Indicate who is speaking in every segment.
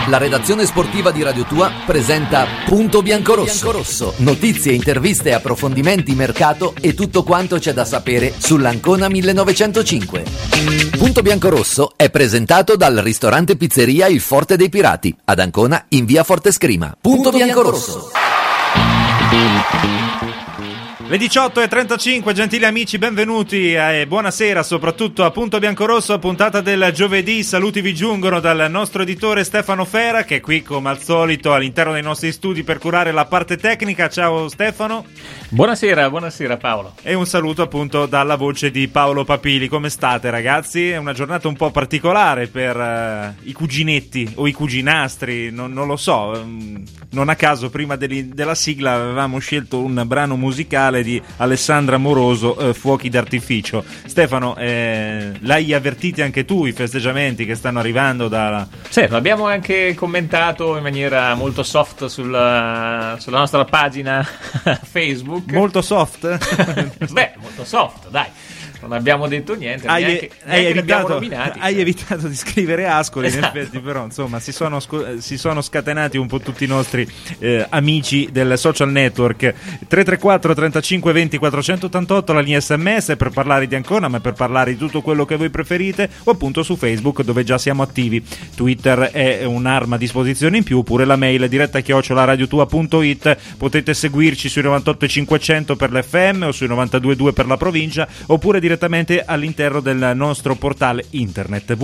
Speaker 1: La redazione sportiva di Radio Tua presenta Punto Biancorosso. Notizie, interviste, approfondimenti, mercato e tutto quanto c'è da sapere sull'Ancona 1905. Punto Biancorosso è presentato dal ristorante pizzeria Il Forte dei Pirati, ad Ancona in via Fortescrima. Punto Biancorosso.
Speaker 2: Le 18:35, gentili amici, benvenuti e buonasera soprattutto a Punto Biancorosso, puntata del giovedì. Saluti vi giungono dal nostro editore Stefano Fera, che è qui come al solito all'interno dei nostri studi per curare la parte tecnica. Ciao Stefano.
Speaker 3: Buonasera Paolo.
Speaker 2: E un saluto appunto dalla voce di Paolo Papili. Come state ragazzi? È una giornata un po' particolare per i cuginetti o i cuginastri, non lo so. Non a caso prima della sigla avevamo scelto un brano musicale di Alessandra Moroso, Fuochi d'artificio. Stefano, l'hai avvertiti anche tu i festeggiamenti che stanno arrivando da...
Speaker 3: Certo, abbiamo anche commentato in maniera molto soft sulla nostra pagina Facebook.
Speaker 2: Molto soft?
Speaker 3: Beh, molto soft, dai. Non abbiamo detto niente,
Speaker 2: hai evitato di scrivere Ascoli, esatto. In effetti, però insomma si sono scatenati un po' tutti i nostri amici del social network. 334 35 20 488 la linea SMS per parlare di Ancona, ma per parlare di tutto quello che voi preferite, o appunto su Facebook dove già siamo attivi. Twitter è un'arma a disposizione in più, oppure la mail diretta@radiotua.it. Potete seguirci sui 98 500 per l'FM o sui 92.2 per la provincia, oppure direttamente all'interno del nostro portale internet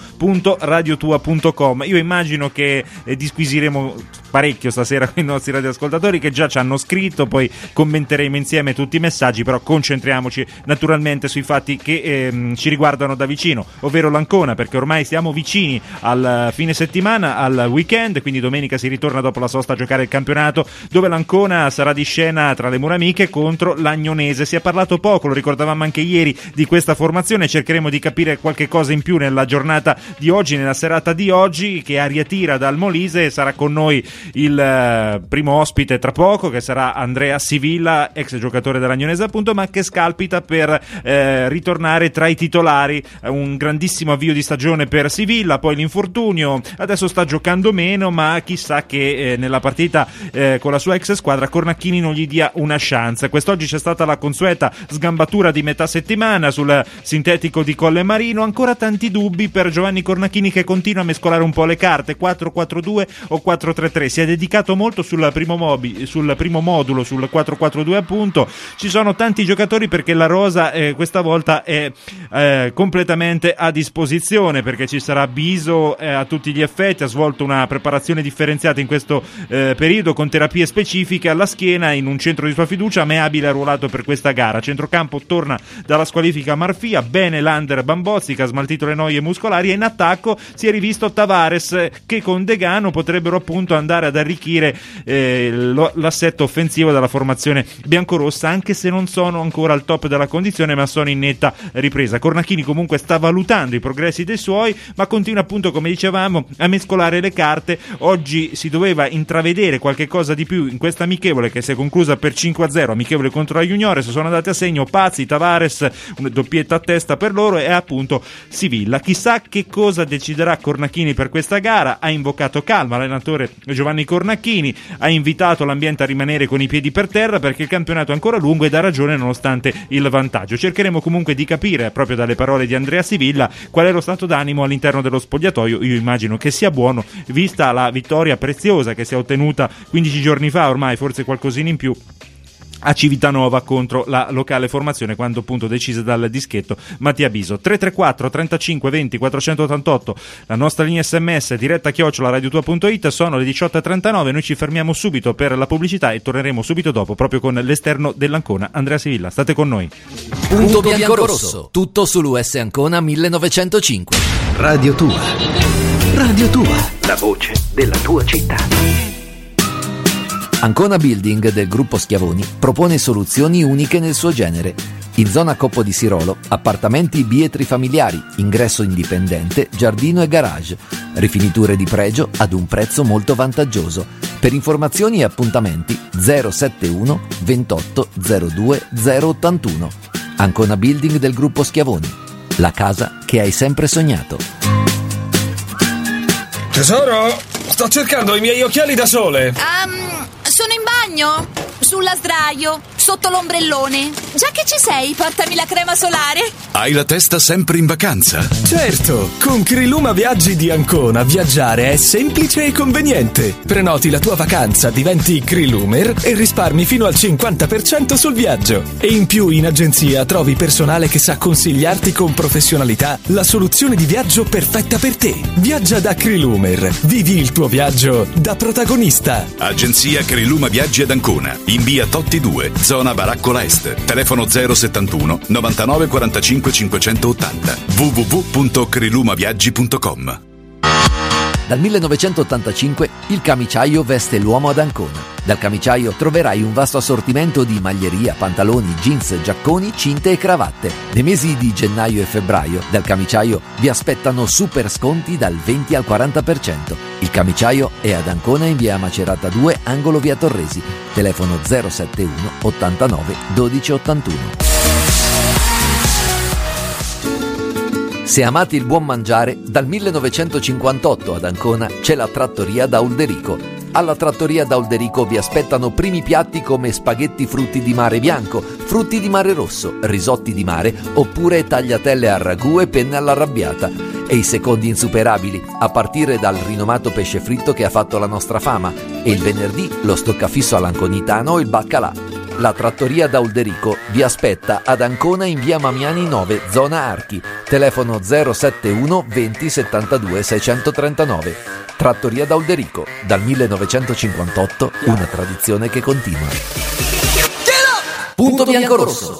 Speaker 2: www.radiotua.com. Io immagino che disquisiremo parecchio stasera con i nostri radioascoltatori che già ci hanno scritto, poi commenteremo insieme tutti i messaggi, però concentriamoci naturalmente sui fatti che ci riguardano da vicino, ovvero l'Ancona, perché ormai siamo vicini al fine settimana, al weekend, quindi domenica si ritorna dopo la sosta a giocare il campionato, dove l'Ancona sarà di scena tra le mura amiche contro l'Agnonese. Si è parlato poco, lo ricordavamo anche ieri, di questa formazione. Cercheremo di capire qualche cosa in più nella giornata di oggi, nella serata di oggi, che aria tira dal Molise. Sarà con noi il primo ospite tra poco, che sarà Andrea Sivilla, ex giocatore dell'Agnonese appunto, ma che scalpita per ritornare tra i titolari. Un grandissimo avvio di stagione per Sivilla, poi l'infortunio, adesso sta giocando meno, ma chissà che nella partita con la sua ex squadra Cornacchini non gli dia una chance. Quest'oggi c'è stata la consueta sgambatura di metà settimana sul sintetico di Colle Marino. Ancora tanti dubbi per Giovanni Cornacchini, che continua a mescolare un po' le carte, 4-4-2 o 4-3-3. Si è dedicato molto sul primo modulo, sul 4-4-2 appunto. Ci sono tanti giocatori perché la rosa questa volta è completamente a disposizione, perché ci sarà Biso a tutti gli effetti, ha svolto una preparazione differenziata in questo periodo con terapie specifiche alla schiena in un centro di sua fiducia, ma è abile arruolato per questa gara. Centrocampo torna dalla squalifica Marfia, bene Lander Bambozzi che ha smaltito le noie muscolari, e in attacco si è rivisto Tavares, che con Degano potrebbero appunto andare ad arricchire l'assetto offensivo della formazione biancorossa, anche se non sono ancora al top della condizione, ma sono in netta ripresa. Cornacchini comunque sta valutando i progressi dei suoi, ma continua appunto, come dicevamo, a mescolare le carte. Oggi si doveva intravedere qualche cosa di più in questa amichevole, che si è conclusa per 5-0, amichevole contro la Juniores. Sono andati a segno Pazzi, Tavares, una doppietta a testa per loro, e appunto Sivilla. Chissà che cosa deciderà Cornacchini per questa gara. Ha invocato calma l'allenatore Giovanni Cornacchini, ha invitato l'ambiente a rimanere con i piedi per terra perché il campionato è ancora lungo e dà ragione nonostante il vantaggio. Cercheremo comunque di capire, proprio dalle parole di Andrea Sivilla, qual è lo stato d'animo all'interno dello spogliatoio. Io immagino che sia buono, vista la vittoria preziosa che si è ottenuta 15 giorni fa, ormai forse qualcosina in più, a Civitanova contro la locale formazione, quando appunto decise dal dischetto Mattia Biso. 334 35 20 488 la nostra linea SMS, diretta@radiotua.it. Sono le 18:39, noi ci fermiamo subito per la pubblicità e torneremo subito dopo proprio con l'esterno dell'Ancona, Andrea Sivilla. State con noi.
Speaker 1: Punto Biancorosso, tutto sull'US Ancona 1905.
Speaker 4: Radio Tua, la voce della tua città.
Speaker 1: Ancona Building del gruppo Schiavoni propone soluzioni uniche nel suo genere. In zona Coppo di Sirolo, appartamenti bietri familiari, ingresso indipendente, giardino e garage. Rifiniture di pregio ad un prezzo molto vantaggioso. Per informazioni e appuntamenti 071 28 02 081. Ancona Building del gruppo Schiavoni. La casa che hai sempre sognato.
Speaker 5: Tesoro, Sto cercando i miei occhiali da sole.
Speaker 6: Sono in bagno, sulla sdraio, sotto l'ombrellone. Già che ci sei, portami la crema solare.
Speaker 7: Hai la testa sempre in vacanza?
Speaker 5: Certo, con Criluma Viaggi di Ancona viaggiare è semplice e conveniente. Prenoti la tua vacanza, diventi Crilumer e risparmi fino al 50% sul viaggio. E in più in agenzia trovi personale che sa consigliarti con professionalità la soluzione di viaggio perfetta per te. Viaggia da Crilumer, vivi il tuo viaggio da protagonista.
Speaker 7: Agenzia Criluma Viaggi ad Ancona, in via Totti 2, zona Baraccola Est. Telefono 071 99 45 580. www.crilumaviaggi.com.
Speaker 1: Dal 1985 il camiciaio veste l'uomo ad Ancona. Dal camiciaio troverai un vasto assortimento di maglieria, pantaloni, jeans, giacconi, cinte e cravatte. Nei mesi di gennaio e febbraio dal camiciaio vi aspettano super sconti dal 20 al 40%. Il camiciaio è ad Ancona in via Macerata 2, angolo via Torresi. Telefono 071 89 12 81. Se amate il buon mangiare, dal 1958 ad Ancona c'è la trattoria da Ulderico. Alla trattoria da Ulderico vi aspettano primi piatti come spaghetti frutti di mare bianco, frutti di mare rosso, risotti di mare oppure tagliatelle a ragù e penne all'arrabbiata. E i secondi insuperabili, a partire dal rinomato pesce fritto che ha fatto la nostra fama, e il venerdì lo stoccafisso all'anconitano o il baccalà. La trattoria da Ulderico vi aspetta ad Ancona in via Mamiani 9, zona Archi. Telefono 071 20 72 639. Trattoria da Ulderico, dal 1958, una tradizione che continua. Punto bianco-rosso.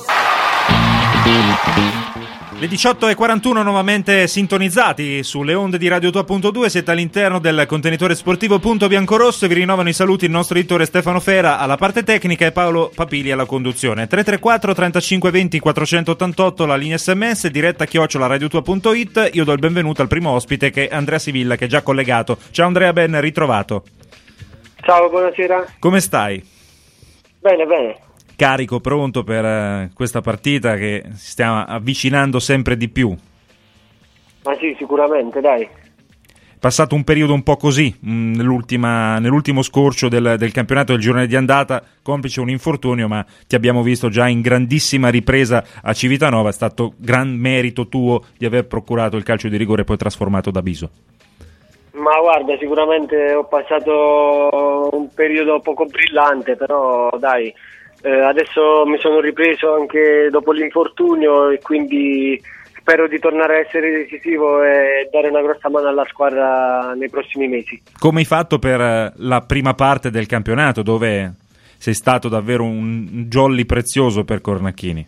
Speaker 2: Le 18:41 nuovamente sintonizzati sulle onde di Radio Tua.2, siete all'interno del contenitore sportivo Punto Biancorosso e vi rinnovano i saluti il nostro editore Stefano Fera alla parte tecnica e Paolo Papili alla conduzione. 334 35 20 488 la linea SMS, diretta @radiotua.it. Io do il benvenuto al primo ospite che è Andrea Sivilla, che è già collegato. Ciao Andrea, ben ritrovato.
Speaker 8: Ciao, buonasera.
Speaker 2: Come stai?
Speaker 8: Bene, bene.
Speaker 2: Carico, pronto per questa partita che si sta avvicinando sempre di più?
Speaker 8: Ma sì, sicuramente, dai.
Speaker 2: Passato un periodo un po' così, nell'ultimo scorcio del campionato del girone di andata, complice un infortunio, ma ti abbiamo visto già in grandissima ripresa a Civitanova. È stato gran merito tuo di aver procurato il calcio di rigore poi trasformato da Biso.
Speaker 8: Ma guarda, sicuramente ho passato un periodo poco brillante, però dai, adesso mi sono ripreso anche dopo l'infortunio e quindi spero di tornare a essere decisivo e dare una grossa mano alla squadra nei prossimi mesi.
Speaker 2: Come hai fatto per la prima parte del campionato, dove sei stato davvero un jolly prezioso per Cornacchini?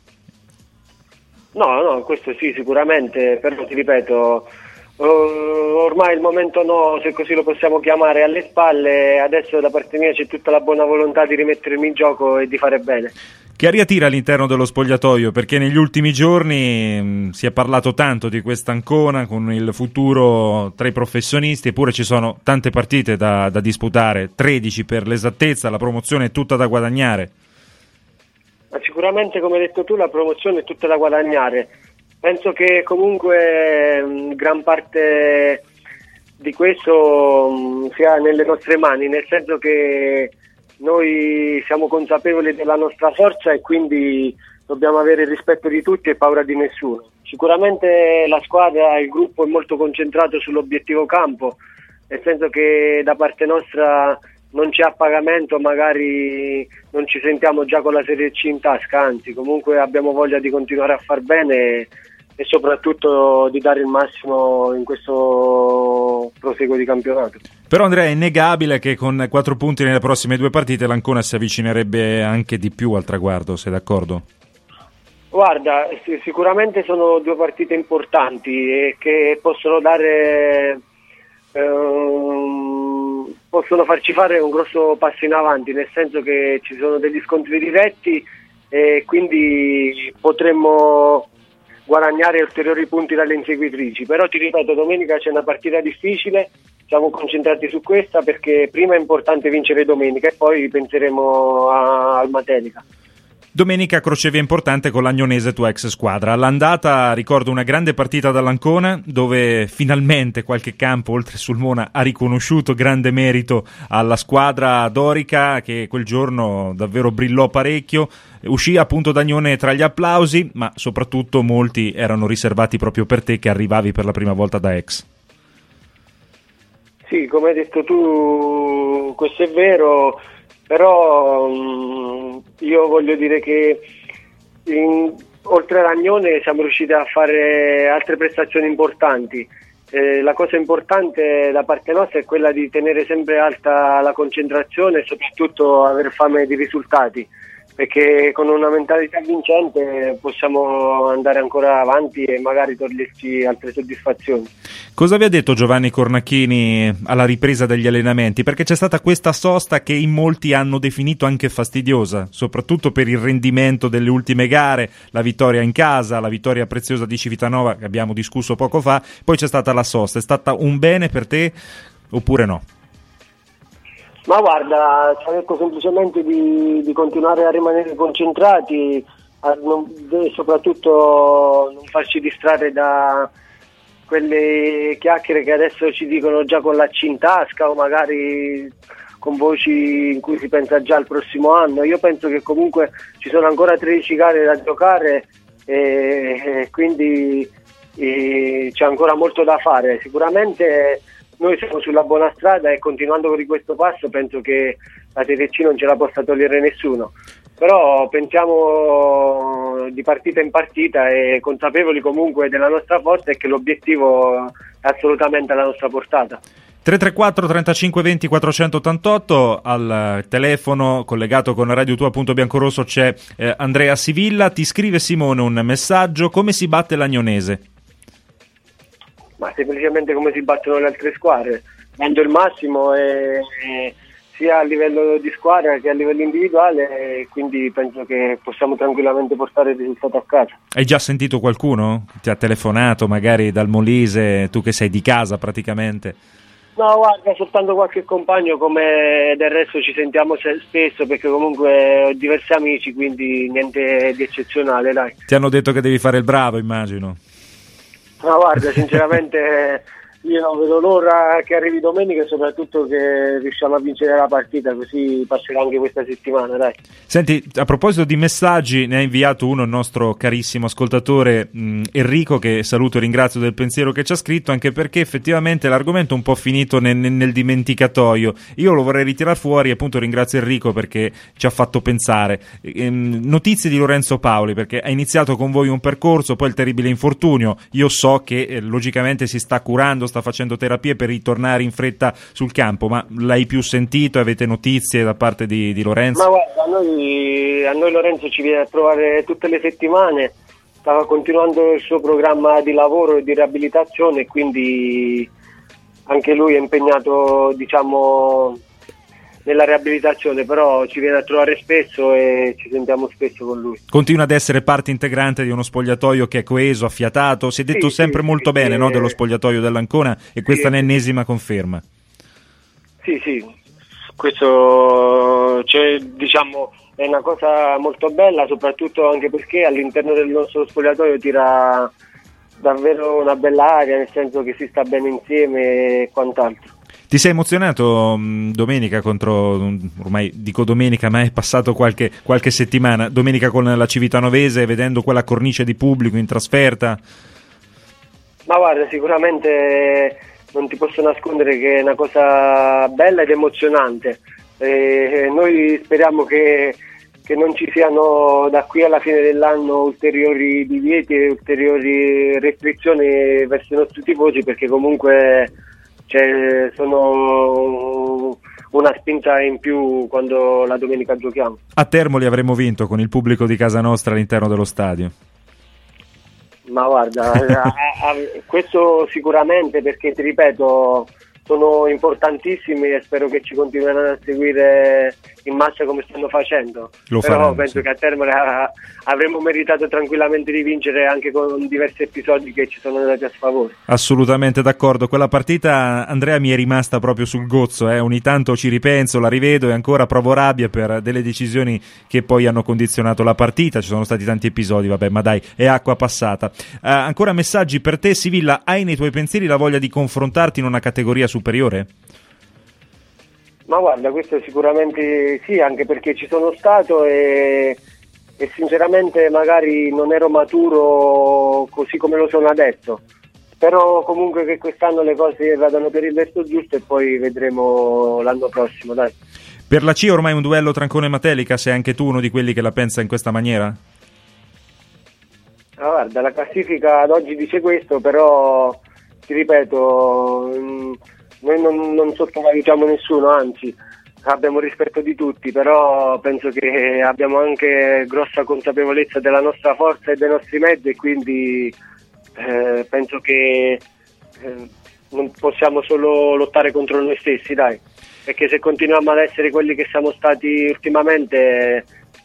Speaker 8: No, questo sì, sicuramente, però ti ripeto, ormai il momento no, se così lo possiamo chiamare, alle spalle. Adesso da parte mia c'è tutta la buona volontà di rimettermi in gioco e di fare bene.
Speaker 2: Che aria tira all'interno dello spogliatoio? Perché negli ultimi giorni si è parlato tanto di questa Ancona con il futuro tra i professionisti, eppure ci sono tante partite da disputare, 13 per l'esattezza, la promozione è tutta da guadagnare.
Speaker 8: Ma sicuramente, come hai detto tu, la promozione è tutta da guadagnare. Penso che comunque gran parte di questo sia nelle nostre mani, nel senso che noi siamo consapevoli della nostra forza e quindi dobbiamo avere il rispetto di tutti e paura di nessuno. Sicuramente la squadra, il gruppo è molto concentrato sull'obiettivo campo, nel senso che da parte nostra non c'è appagamento, magari non ci sentiamo già con la Serie C in tasca, anzi comunque abbiamo voglia di continuare a far bene e soprattutto di dare il massimo in questo proseguo di campionato.
Speaker 2: Però Andrea, è innegabile che con 4 punti nelle prossime 2 partite l'Ancona si avvicinerebbe anche di più al traguardo, sei d'accordo?
Speaker 8: Guarda, sicuramente sono 2 partite importanti e che possono dare possono farci fare un grosso passo in avanti, nel senso che ci sono degli scontri diretti e quindi potremmo guadagnare ulteriori punti dalle inseguitrici. Però ti ripeto, domenica c'è una partita difficile, siamo concentrati su questa perché prima è importante vincere domenica e poi penseremo al Matelica.
Speaker 2: Domenica crocevia importante con l'Agnonese, tua ex squadra. All'andata ricordo una grande partita dall'Ancona, dove finalmente qualche campo oltre Sulmona ha riconosciuto grande merito alla squadra dorica, che quel giorno davvero brillò parecchio. Uscì appunto Dagnone tra gli applausi, ma soprattutto molti erano riservati proprio per te, che arrivavi per la prima volta da ex.
Speaker 8: Sì, come hai detto tu, questo è vero, però io voglio dire che oltre all'Agnone siamo riusciti a fare altre prestazioni importanti. La cosa importante da parte nostra è quella di tenere sempre alta la concentrazione e soprattutto aver fame di risultati, perché con una mentalità vincente possiamo andare ancora avanti e magari toglierci altre soddisfazioni.
Speaker 2: Cosa vi ha detto Giovanni Cornacchini alla ripresa degli allenamenti? Perché c'è stata questa sosta che in molti hanno definito anche fastidiosa, soprattutto per il rendimento delle ultime gare, la vittoria in casa, la vittoria preziosa di Civitanova che abbiamo discusso poco fa, poi c'è stata la sosta. È stata un bene per te oppure no?
Speaker 8: Ma guarda, ci ha detto semplicemente di continuare a rimanere concentrati e soprattutto non farci distrarre da quelle chiacchiere che adesso ci dicono già con la C in tasca o magari con voci in cui si pensa già al prossimo anno. Io penso che comunque ci sono ancora 13 gare da giocare e quindi c'è ancora molto da fare. Sicuramente noi siamo sulla buona strada e continuando con questo passo penso che la Serie C non ce la possa togliere nessuno, però pensiamo di partita in partita e consapevoli comunque della nostra forza e che l'obiettivo è assolutamente alla nostra portata.
Speaker 2: 334 35 20 488 al telefono collegato con Radio Tua Biancorosso c'è Andrea Sivilla. Ti scrive Simone un messaggio: come si batte l'Agnonese?
Speaker 8: Ma semplicemente come si battono le altre squadre, dando il massimo sia a livello di squadra che a livello individuale, quindi penso che possiamo tranquillamente portare il risultato a casa.
Speaker 2: Hai già sentito qualcuno? Ti ha telefonato magari dal Molise, tu che sei di casa praticamente?
Speaker 8: No, guarda, soltanto qualche compagno, come del resto ci sentiamo spesso perché comunque ho diversi amici, quindi niente di eccezionale, dai.
Speaker 2: Ti hanno detto che devi fare il bravo, immagino.
Speaker 8: Ma guarda, sinceramente io non vedo l'ora che arrivi domenica e soprattutto che riusciamo a vincere la partita, così passerà anche questa settimana, dai.
Speaker 2: Senti, a proposito di messaggi, ne ha inviato uno il nostro carissimo ascoltatore Enrico, che saluto e ringrazio del pensiero che ci ha scritto, anche perché effettivamente l'argomento è un po' finito nel dimenticatoio. Io lo vorrei ritirare fuori e appunto ringrazio Enrico perché ci ha fatto pensare. Notizie di Lorenzo Paoli, perché ha iniziato con voi un percorso, poi il terribile infortunio. Io so che logicamente si sta curando, sta facendo terapie per ritornare in fretta sul campo, ma l'hai più sentito? Avete notizie da parte di Lorenzo?
Speaker 8: Ma guarda, a noi Lorenzo ci viene a trovare tutte le settimane, stava continuando il suo programma di lavoro e di riabilitazione, quindi anche lui è impegnato, diciamo, nella riabilitazione, però ci viene a trovare spesso e ci sentiamo spesso con lui.
Speaker 2: Continua ad essere parte integrante di uno spogliatoio che è coeso, affiatato. Si è detto sempre molto bene, no, dello spogliatoio dell'Ancona, e questa è l'ennesima conferma. Sì,
Speaker 8: questo diciamo è una cosa molto bella, soprattutto anche perché all'interno del nostro spogliatoio tira davvero una bella aria, nel senso che si sta bene insieme e quant'altro.
Speaker 2: Ti sei emozionato domenica contro, ormai dico domenica ma è passato qualche settimana, domenica con la Civitanovese, vedendo quella cornice di pubblico in trasferta?
Speaker 8: Ma guarda, sicuramente non ti posso nascondere che è una cosa bella ed emozionante. Noi speriamo che non ci siano da qui alla fine dell'anno ulteriori divieti e ulteriori restrizioni verso i nostri tifosi, perché comunque sono una spinta in più quando la domenica giochiamo.
Speaker 2: A Termoli avremmo vinto con il pubblico di casa nostra all'interno dello stadio.
Speaker 8: Ma guarda, questo sicuramente, perché ti ripeto, sono importantissimi e spero che ci continueranno a seguire in massa come stanno facendo,
Speaker 2: Lo
Speaker 8: però
Speaker 2: faranno,
Speaker 8: penso
Speaker 2: sì.
Speaker 8: che a Termoli avremmo meritato tranquillamente di vincere anche con diversi episodi che ci sono andati a sfavore.
Speaker 2: Assolutamente d'accordo, quella partita, Andrea, mi è rimasta proprio sul gozzo, ogni tanto ci ripenso, la rivedo e ancora provo rabbia per delle decisioni che poi hanno condizionato la partita. Ci sono stati tanti episodi, vabbè, ma dai, è acqua passata. Ancora messaggi per te, Sivilla, hai nei tuoi pensieri la voglia di confrontarti in una categoria superiore?
Speaker 8: Ma guarda, questo sicuramente sì, anche perché ci sono stato e sinceramente magari non ero maturo così come lo sono adesso, però comunque che quest'anno le cose vadano per il verso giusto e poi vedremo l'anno prossimo, dai.
Speaker 2: Per la C ormai un duello tra Ancona e Matelica, sei anche tu uno di quelli che la pensa in questa maniera?
Speaker 8: Guarda, la classifica ad oggi dice questo, però ti ripeto, noi non sottovalutiamo nessuno, anzi abbiamo rispetto di tutti, però penso che abbiamo anche grossa consapevolezza della nostra forza e dei nostri mezzi e quindi penso che non possiamo solo lottare contro noi stessi, dai, perché se continuiamo ad essere quelli che siamo stati ultimamente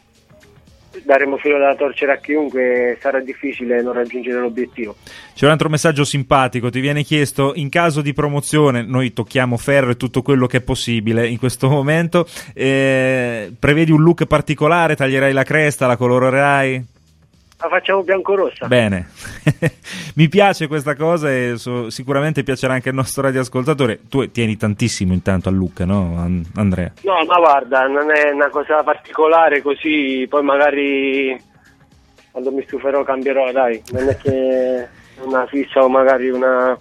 Speaker 8: daremo filo da torcere a chiunque, sarà difficile non raggiungere l'obiettivo.
Speaker 2: C'è un altro messaggio simpatico, ti viene chiesto: in caso di promozione, noi tocchiamo ferro e tutto quello che è possibile in questo momento, prevedi un look particolare, taglierai la cresta, la colorerai?
Speaker 8: La facciamo biancorossa.
Speaker 2: Bene, mi piace questa cosa e sicuramente piacerà anche al nostro radioascoltatore. Tu tieni tantissimo intanto al look, no, Andrea?
Speaker 8: No, ma guarda, non è una cosa particolare così, poi magari quando mi stuferò cambierò, dai, non è che è una fissa o magari una...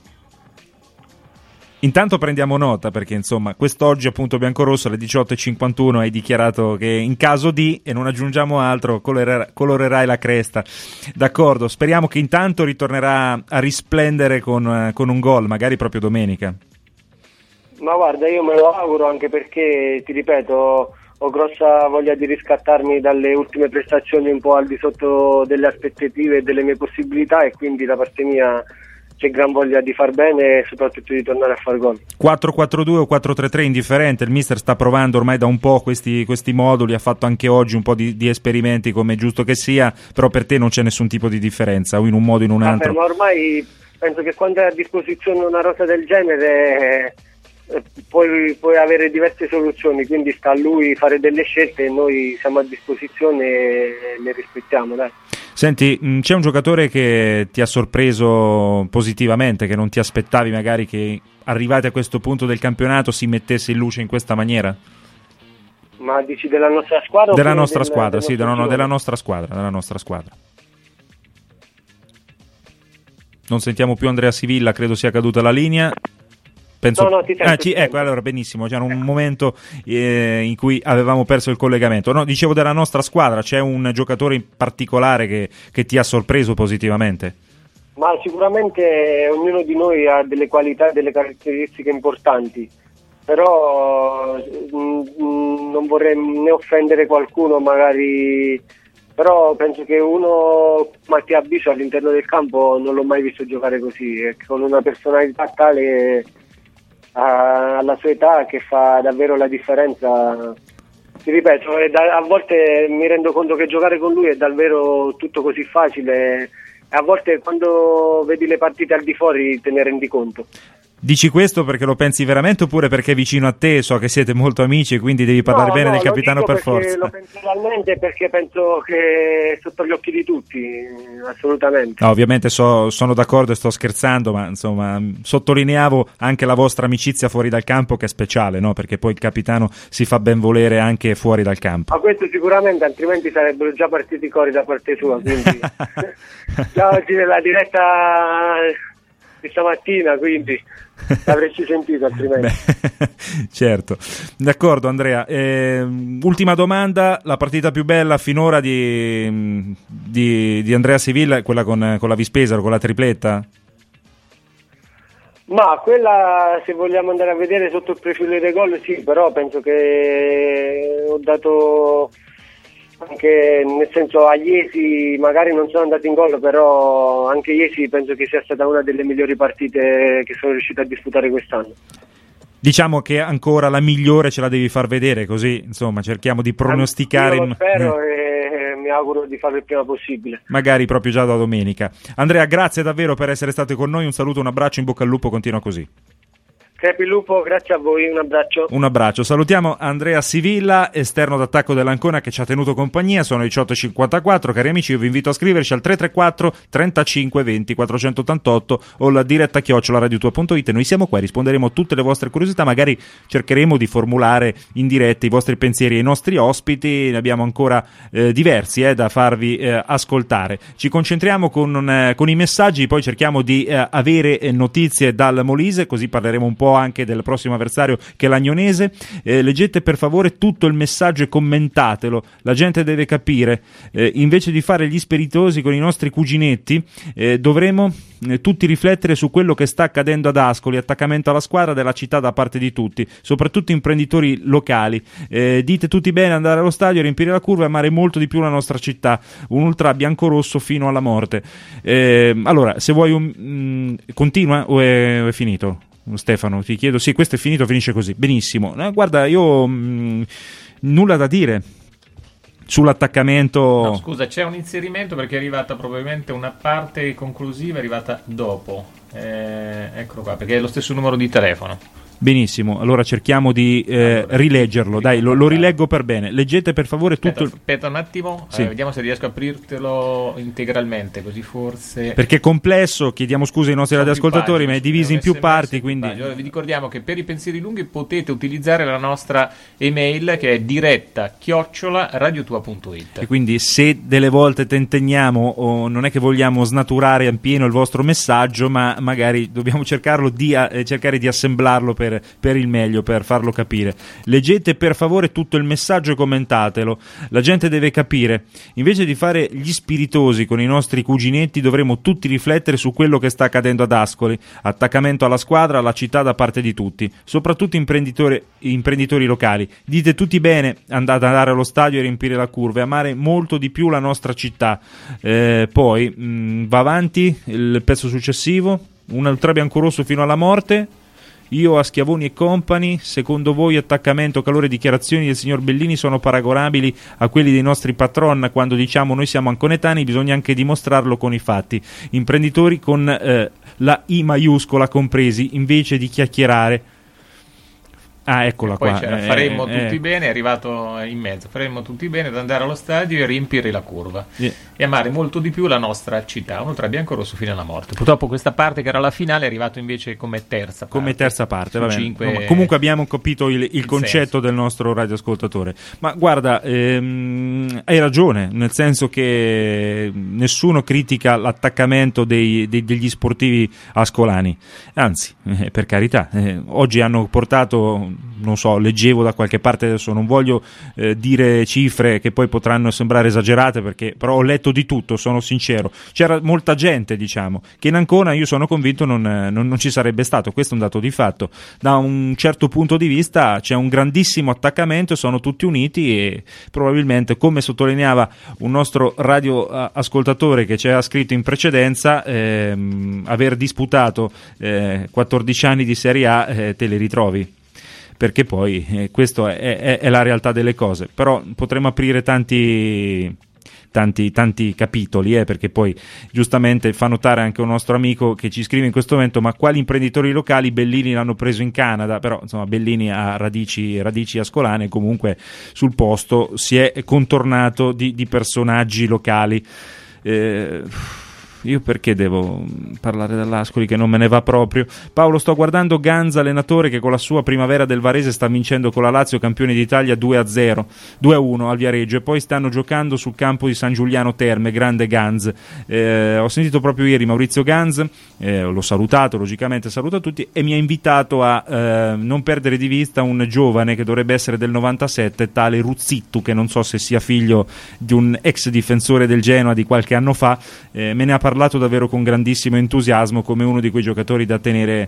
Speaker 2: Intanto prendiamo nota perché insomma quest'oggi appunto biancorosso alle 18.51 hai dichiarato che in caso di, e non aggiungiamo altro, colorerai la cresta. D'accordo, speriamo che intanto ritornerà a risplendere con un gol, magari proprio domenica.
Speaker 8: Ma guarda, io me lo auguro anche perché, ti ripeto, ho grossa voglia di riscattarmi dalle ultime prestazioni un po' al di sotto delle aspettative e delle mie possibilità e quindi da parte mia c'è gran voglia di far bene e soprattutto di tornare a far gol.
Speaker 2: 4-4-2 o 4-3-3 indifferente, il mister sta provando ormai da un po' questi moduli, ha fatto anche oggi un po' di esperimenti come è giusto che sia, però per te non c'è nessun tipo di differenza o in un modo o in un altro?
Speaker 8: Ma ormai penso che quando hai a disposizione una rosa del genere puoi avere diverse soluzioni, quindi sta a lui fare delle scelte e noi siamo a disposizione e le rispettiamo, dai.
Speaker 2: Senti, c'è un giocatore che ti ha sorpreso positivamente, che non ti aspettavi magari che arrivati a questo punto del campionato si mettesse in luce in questa maniera?
Speaker 8: Ma dici della nostra squadra?
Speaker 2: Della nostra squadra, sì, della nostra squadra. Non sentiamo più Andrea Sivilla, credo sia caduta la linea. Penso...
Speaker 8: No, ti sento,
Speaker 2: ecco, allora benissimo, c'era un momento in cui avevamo perso il collegamento. No, dicevo della nostra squadra, c'è un giocatore in particolare che ti ha sorpreso positivamente?
Speaker 8: Ma sicuramente ognuno di noi ha delle qualità e delle caratteristiche importanti, però non vorrei né offendere qualcuno magari, però penso che uno Mattia Biso all'interno del campo non l'ho mai visto giocare così, con una personalità tale alla sua età che fa davvero la differenza. Ti ripeto, a volte mi rendo conto che giocare con lui è davvero tutto così facile e a volte quando vedi le partite al di fuori te ne rendi conto.
Speaker 2: Dici questo perché lo pensi veramente oppure perché è vicino a te, so che siete molto amici e quindi devi parlare bene del capitano per forza?
Speaker 8: Lo penso realmente perché penso che è sotto gli occhi di tutti, assolutamente.
Speaker 2: No, ovviamente sono d'accordo e sto scherzando, ma insomma sottolineavo anche la vostra amicizia fuori dal campo che è speciale, no? Perché poi il capitano si fa ben volere anche fuori dal campo.
Speaker 8: Ma questo sicuramente, altrimenti sarebbero già partiti i cori da parte sua, quindi già oggi nella diretta di stamattina, quindi l'avresti sentito altrimenti.
Speaker 2: Certo, d'accordo Andrea. Ultima domanda, la partita più bella finora di Andrea Sivilla è quella con la Vispesaro, con la tripletta?
Speaker 8: Ma quella, se vogliamo andare a vedere sotto il profilo dei gol, sì, però penso che ho dato anche, nel senso, a Iesi magari non sono andato in gol, però anche Iesi penso che sia stata una delle migliori partite che sono riuscito a disputare quest'anno.
Speaker 2: Diciamo che ancora la migliore ce la devi far vedere, così insomma cerchiamo di pronosticare.
Speaker 8: Io lo spero e mi auguro di farlo il prima possibile.
Speaker 2: Magari proprio già da domenica. Andrea, grazie davvero per essere stato con noi, un saluto, un abbraccio, in bocca al lupo, continua così.
Speaker 8: Crepi Lupo, grazie a voi, un abbraccio.
Speaker 2: Un abbraccio, salutiamo Andrea Sivilla, esterno d'attacco dell'Ancona, che ci ha tenuto compagnia. Sono le 18.54, cari amici, io vi invito a scriverci al 334 35 20 488 o la diretta @radiotua.it. Noi siamo qua, risponderemo a tutte le vostre curiosità, magari cercheremo di formulare in diretta i vostri pensieri ai nostri ospiti, ne abbiamo ancora diversi da farvi ascoltare. Ci concentriamo con i messaggi, poi cerchiamo di avere notizie dal Molise, così parleremo un po' anche del prossimo avversario che è l'Agnonese. Leggete per favore tutto il messaggio e commentatelo, la gente deve capire. Invece di fare gli spiritosi con i nostri cuginetti, dovremo tutti riflettere su quello che sta accadendo ad Ascoli, attaccamento alla squadra della città da parte di tutti, soprattutto imprenditori locali. Dite tutti bene, andare allo stadio, riempire la curva e amare molto di più la nostra città, un ultra biancorosso fino alla morte. Allora, se vuoi continua o è finito? Stefano, ti chiedo. Sì, questo è finito, finisce così. Benissimo. Guarda, io nulla da dire sull'attaccamento.
Speaker 3: No, scusa, c'è un inserimento perché è arrivata probabilmente una parte conclusiva, è arrivata dopo. Eccolo qua, perché è lo stesso numero di telefono.
Speaker 2: Benissimo, allora cerchiamo di rileggerlo. Dai, lo rileggo per bene. Leggete per favore tutto.
Speaker 3: Aspetta un attimo,
Speaker 2: sì.
Speaker 3: Vediamo se riesco a aprirtelo integralmente, così forse.
Speaker 2: Perché è complesso, chiediamo scusa ai nostri radioascoltatori, ma è diviso in più parti. Quindi
Speaker 3: allora, vi ricordiamo che per i pensieri lunghi potete utilizzare la nostra email che è diretta@radiotua.it.
Speaker 2: E quindi se delle volte tenteniamo, o non è che vogliamo snaturare in pieno il vostro messaggio, ma magari dobbiamo cercare di assemblarlo per il meglio, per farlo capire. Leggete per favore tutto il messaggio e commentatelo, la gente deve capire. Invece di fare gli spiritosi con i nostri cuginetti, dovremo tutti riflettere su quello che sta accadendo ad Ascoli, attaccamento alla squadra, alla città da parte di tutti, soprattutto imprenditori locali. Dite tutti bene, andate ad andare allo stadio e riempire la curva e amare molto di più la nostra città. Poi va avanti il pezzo successivo, un ultra biancorosso fino alla morte. Io a Schiavoni e Company, secondo voi attaccamento, calore e dichiarazioni del signor Bellini sono paragonabili a quelli dei nostri patron? Quando diciamo noi siamo anconetani bisogna anche dimostrarlo con i fatti. Imprenditori con la I maiuscola compresi, invece di chiacchierare. Ah, eccola
Speaker 3: poi
Speaker 2: qua.
Speaker 3: Faremmo tutti bene, è arrivato in mezzo. Faremmo tutti bene ad andare allo stadio e riempire la curva e amare molto di più la nostra città. Un ultra biancorosso fino alla morte. Purtroppo questa parte che era la finale è arrivato invece come terza parte.
Speaker 2: Va bene. Comunque abbiamo capito il concetto del nostro radioascoltatore. Ma guarda, hai ragione, nel senso che nessuno critica l'attaccamento degli sportivi ascolani. Anzi, per carità, oggi hanno portato, non so, leggevo da qualche parte, adesso non voglio dire cifre che poi potranno sembrare esagerate, perché però ho letto di tutto, sono sincero. C'era molta gente, diciamo, che in Ancona io sono convinto non ci sarebbe stato. Questo è un dato di fatto. Da un certo punto di vista c'è un grandissimo attaccamento, sono tutti uniti e probabilmente, come sottolineava un nostro radio ascoltatore che ci aveva scritto in precedenza, aver disputato 14 anni di Serie A te li ritrovi. Perché poi questo è la realtà delle cose. Però potremmo aprire tanti capitoli, perché poi giustamente fa notare anche un nostro amico che ci scrive in questo momento: ma quali imprenditori locali? Bellini l'hanno preso in Canada. Però insomma Bellini ha radici ascolane, comunque sul posto si è contornato di personaggi locali. Io perché devo parlare dell'Ascoli, che non me ne va proprio? Paolo, sto guardando Ganz, allenatore che con la sua Primavera del Varese sta vincendo con la Lazio, campione d'Italia 2-1 al Viareggio, e poi stanno giocando sul campo di San Giuliano Terme. Grande Ganz. Ho sentito proprio ieri Maurizio Ganz, l'ho salutato, logicamente saluto a tutti, e mi ha invitato a non perdere di vista un giovane che dovrebbe essere del 97, tale Ruzzittu, che non so se sia figlio di un ex difensore del Genoa di qualche anno fa. Me ne ha parlato parlato davvero con grandissimo entusiasmo come uno di quei giocatori da tenere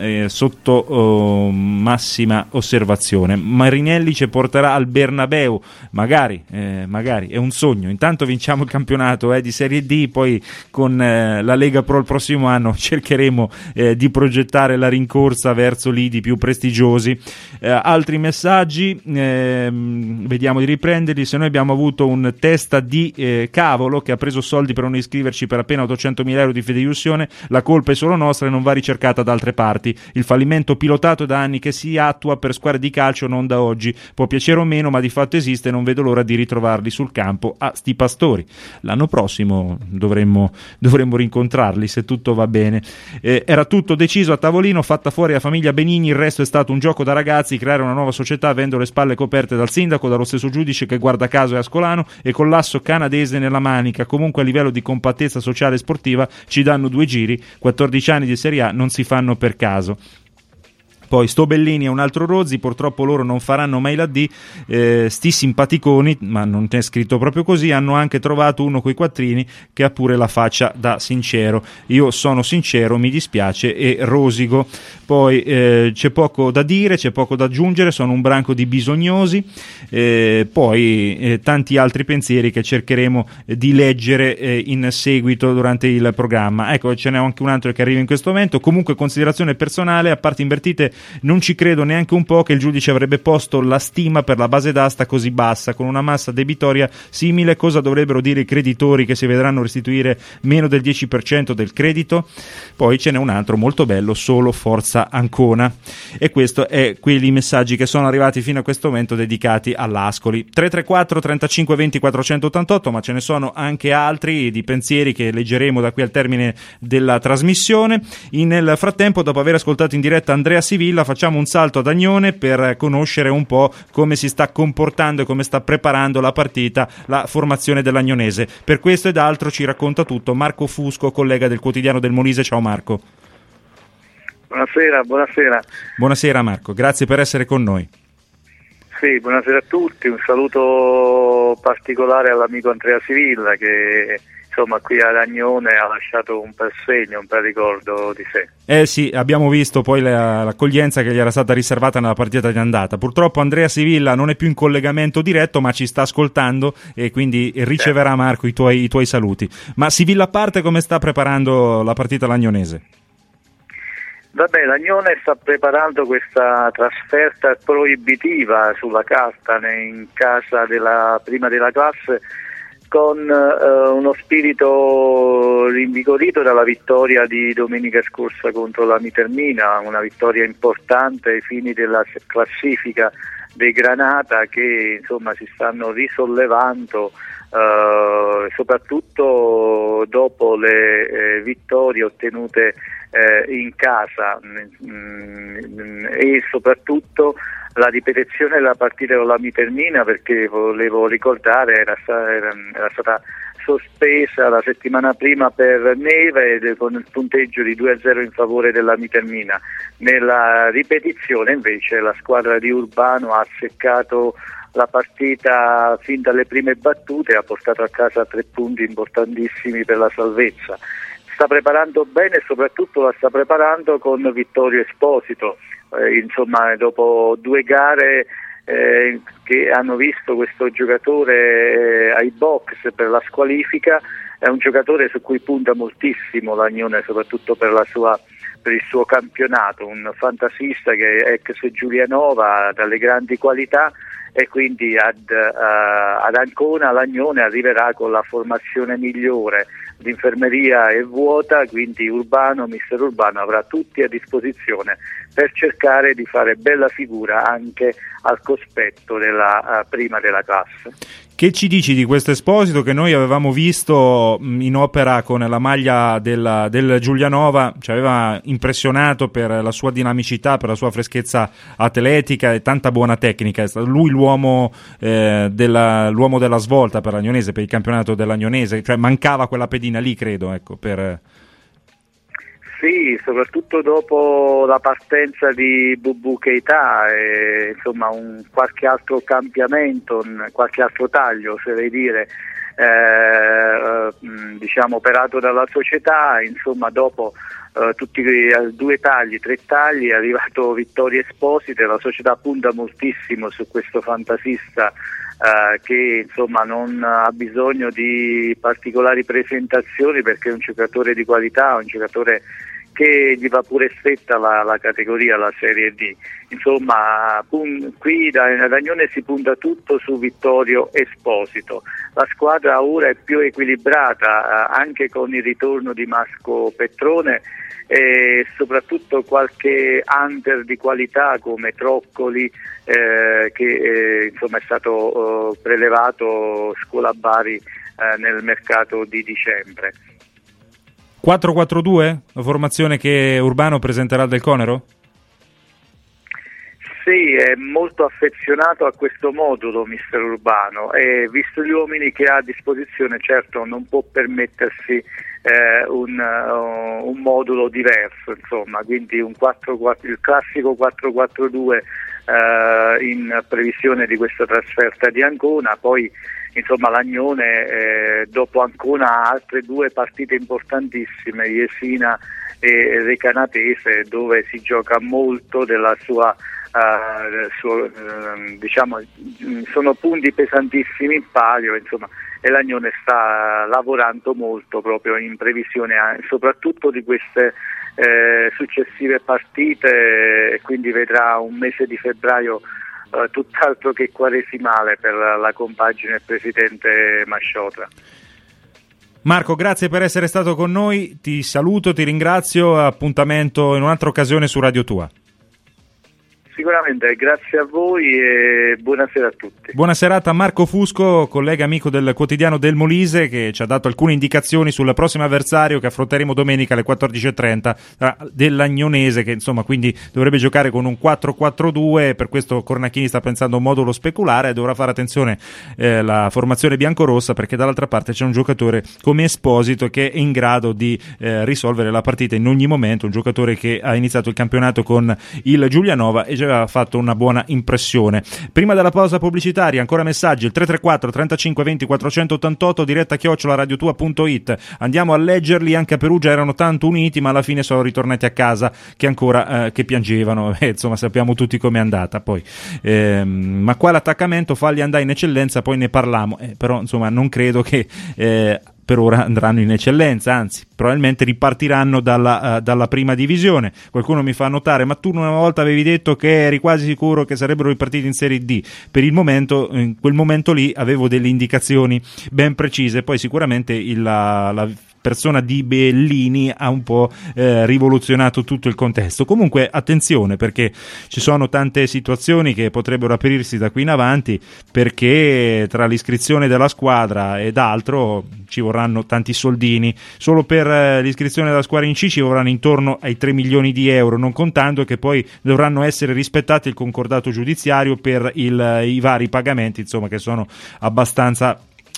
Speaker 2: sotto massima osservazione. Marinelli ci porterà al Bernabeu, magari è un sogno. Intanto vinciamo il campionato di Serie D, poi con la Lega Pro il prossimo anno cercheremo di progettare la rincorsa verso lidi più prestigiosi. Altri messaggi, vediamo di riprenderli. Se noi abbiamo avuto un testa di cavolo che ha preso soldi per non iscriverci per appena 800.000 euro di fideiussione, la colpa è solo nostra e non va ricercata da altre parti. Il fallimento pilotato da anni che si attua per squadre di calcio non da oggi, può piacere o meno, ma di fatto esiste e non vedo l'ora di ritrovarli sul campo a sti pastori. L'anno prossimo dovremmo rincontrarli se tutto va bene. Era tutto deciso a tavolino, fatta fuori la famiglia Benigni, il resto è stato un gioco da ragazzi, creare una nuova società avendo le spalle coperte dal sindaco, dallo stesso giudice che guarda caso è ascolano, e con l'asso canadese nella manica. Comunque a livello di compattezza sociale e sportiva ci danno 2 giri, 14 anni di Serie A non si fanno per caso. Poi sto Bellini e un altro Rozzi, purtroppo loro non faranno mai la D, sti simpaticoni, ma non è scritto proprio così, hanno anche trovato uno coi quattrini che ha pure la faccia da sincero. Io sono sincero, mi dispiace e rosico. Poi c'è poco da dire, c'è poco da aggiungere, sono un branco di bisognosi. Poi tanti altri pensieri che cercheremo di leggere in seguito durante il programma. Ecco, ce n'è anche un altro che arriva in questo momento. Comunque, considerazione personale, a parte invertite, non ci credo neanche un po' che il giudice avrebbe posto la stima per la base d'asta così bassa, con una massa debitoria simile. Cosa dovrebbero dire i creditori che si vedranno restituire meno del 10% del credito? Poi ce n'è un altro molto bello, solo forza Ancona. E questo è quelli messaggi che sono arrivati fino a questo momento dedicati all'Ascoli. 334 35 20 488, ma ce ne sono anche altri di pensieri che leggeremo da qui al termine della trasmissione. Nel frattempo, dopo aver ascoltato in diretta Andrea Sivilla, facciamo un salto ad Agnone per conoscere un po' come si sta comportando e come sta preparando la partita la formazione dell'Agnonese. Per questo ed altro ci racconta tutto Marco Fusco, collega del Quotidiano del Molise. Ciao Marco.
Speaker 9: Buonasera.
Speaker 2: Buonasera Marco, grazie per essere con noi.
Speaker 9: Sì, buonasera a tutti, un saluto particolare all'amico Andrea Sivilla che insomma qui ad Agnone ha lasciato un bel segno, un bel ricordo di sé.
Speaker 2: Sì, abbiamo visto poi l'accoglienza che gli era stata riservata nella partita di andata. Purtroppo Andrea Sivilla non è più in collegamento diretto, ma ci sta ascoltando e quindi riceverà Marco i tuoi saluti. Ma Sivilla a parte, come sta preparando la partita l'Agnonese?
Speaker 9: Vabbè, l'Agnone sta preparando questa trasferta proibitiva sulla carta in casa della prima della classe, con uno spirito rinvigorito dalla vittoria di domenica scorsa contro la Mitermina, una vittoria importante ai fini della classifica dei Granata, che insomma si stanno risollevando soprattutto dopo le vittorie ottenute in casa e soprattutto la ripetizione della partita con la Mitermina, perché volevo ricordare era stata sospesa la settimana prima per neve con il punteggio di 2-0 in favore della Mitermina. Nella ripetizione invece la squadra di Urbano ha seccato la partita fin dalle prime battute e ha portato a casa 3 punti importantissimi per la salvezza. Sta preparando bene e soprattutto la sta preparando con Vittorio Esposito. Insomma, dopo 2 gare che hanno visto questo giocatore ai box per la squalifica, è un giocatore su cui punta moltissimo l'Agnone, soprattutto per il suo campionato, un fantasista che è ex Giulianova, dalle grandi qualità, e quindi ad Ancona l'Agnone arriverà con la formazione migliore. L'infermeria è vuota, quindi mister Urbano avrà tutti a disposizione per cercare di fare bella figura anche al cospetto della prima della classe.
Speaker 2: Che ci dici di questo Esposito che noi avevamo visto in opera con la maglia del Giulianova? Ci aveva impressionato per la sua dinamicità, per la sua freschezza atletica e tanta buona tecnica. È stato lui l'uomo della svolta per l'Agnonese, per il campionato dell'Agnonese, cioè mancava quella pedina lì, credo, ecco,
Speaker 9: Sì, soprattutto dopo la partenza di Bubu Keita e insomma qualche altro cambiamento, qualche altro taglio, oserei dire, diciamo operato dalla società. Insomma, dopo tutti 2 tagli, 3 tagli, è arrivato Vittorio Esposito, la società punta moltissimo su questo fantasista che insomma non ha bisogno di particolari presentazioni, perché è un giocatore di qualità, un giocatore che gli va pure stretta la categoria, la Serie D. Insomma, qui da Agnone si punta tutto su Vittorio Esposito. La squadra ora è più equilibrata, anche con il ritorno di Marco Petrone, e soprattutto qualche hunter di qualità come Troccoli, che insomma è stato prelevato Scuola Bari nel mercato di dicembre.
Speaker 2: 4-4-2, la formazione che Urbano presenterà al Del Conero?
Speaker 9: Sì, è molto affezionato a questo modulo mister Urbano, e visto gli uomini che ha a disposizione, certo non può permettersi un modulo diverso, insomma, quindi il classico 4-4-2 in previsione di questa trasferta di Ancona. Poi insomma l'Agnone dopo Ancona ha altre 2 partite importantissime, Jesina e Recanatese, dove si gioca molto della sua diciamo, sono punti pesantissimi in palio, insomma, e l'Agnone sta lavorando molto proprio in previsione soprattutto di queste successive partite, e quindi vedrà un mese di febbraio tutt'altro che quaresimale per la compagine del presidente Masciotra.
Speaker 2: Marco, grazie per essere stato con noi, ti saluto, ti ringrazio, appuntamento in un'altra occasione su Radio Tua.
Speaker 9: Sicuramente, grazie a voi e buonasera a tutti.
Speaker 2: Buona serata a Marco Fusco, collega amico del quotidiano del Molise, che ci ha dato alcune indicazioni sul prossimo avversario che affronteremo domenica alle 14.30 dell'Agnonese, che insomma quindi dovrebbe giocare con un 4-4-2. Per questo Cornacchini sta pensando a un modulo speculare e dovrà fare attenzione la formazione biancorossa, perché dall'altra parte c'è un giocatore come Esposito che è in grado di risolvere la partita in ogni momento, un giocatore che ha iniziato il campionato con il Giulianova e già aveva fatto una buona impressione. Prima della pausa pubblicitaria ancora messaggi, il 334 35 20 488, diretta @radiotua.it. Andiamo a leggerli. Anche a Perugia erano tanto uniti, ma alla fine sono ritornati a casa che ancora che piangevano, insomma sappiamo tutti com'è andata poi, ma qua l'attaccamento falli andare in eccellenza, poi ne parliamo, però insomma non credo che per ora andranno in eccellenza, anzi probabilmente ripartiranno dalla prima divisione. Qualcuno mi fa notare: ma tu una volta avevi detto che eri quasi sicuro che sarebbero ripartiti in Serie D. Per il momento, in quel momento lì avevo delle indicazioni ben precise, poi sicuramente la persona di Bellini ha un po' rivoluzionato tutto il contesto. Comunque attenzione, perché ci sono tante situazioni che potrebbero aprirsi da qui in avanti, perché tra l'iscrizione della squadra ed altro ci vorranno tanti soldini. Solo per l'iscrizione della squadra in C ci vorranno intorno ai 3 milioni di euro, non contando che poi dovranno essere rispettati il concordato giudiziario per i vari pagamenti, insomma, che sono abbastanza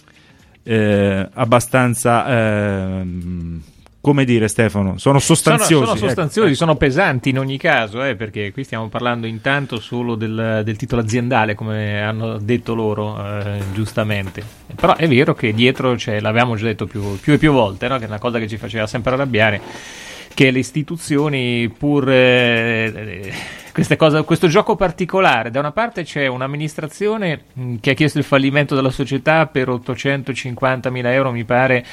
Speaker 2: come dire, Stefano, sono sostanziosi.
Speaker 3: Sono sostanziosi, sono pesanti in ogni caso, perché qui stiamo parlando intanto solo del titolo aziendale, come hanno detto loro, giustamente. Però è vero che dietro l'avevamo già detto più e più volte, no? Che è una cosa che ci faceva sempre arrabbiare, che le istituzioni, pur queste cose, questo gioco particolare, da una parte c'è un'amministrazione che ha chiesto il fallimento della società per 850.000 euro, mi pare,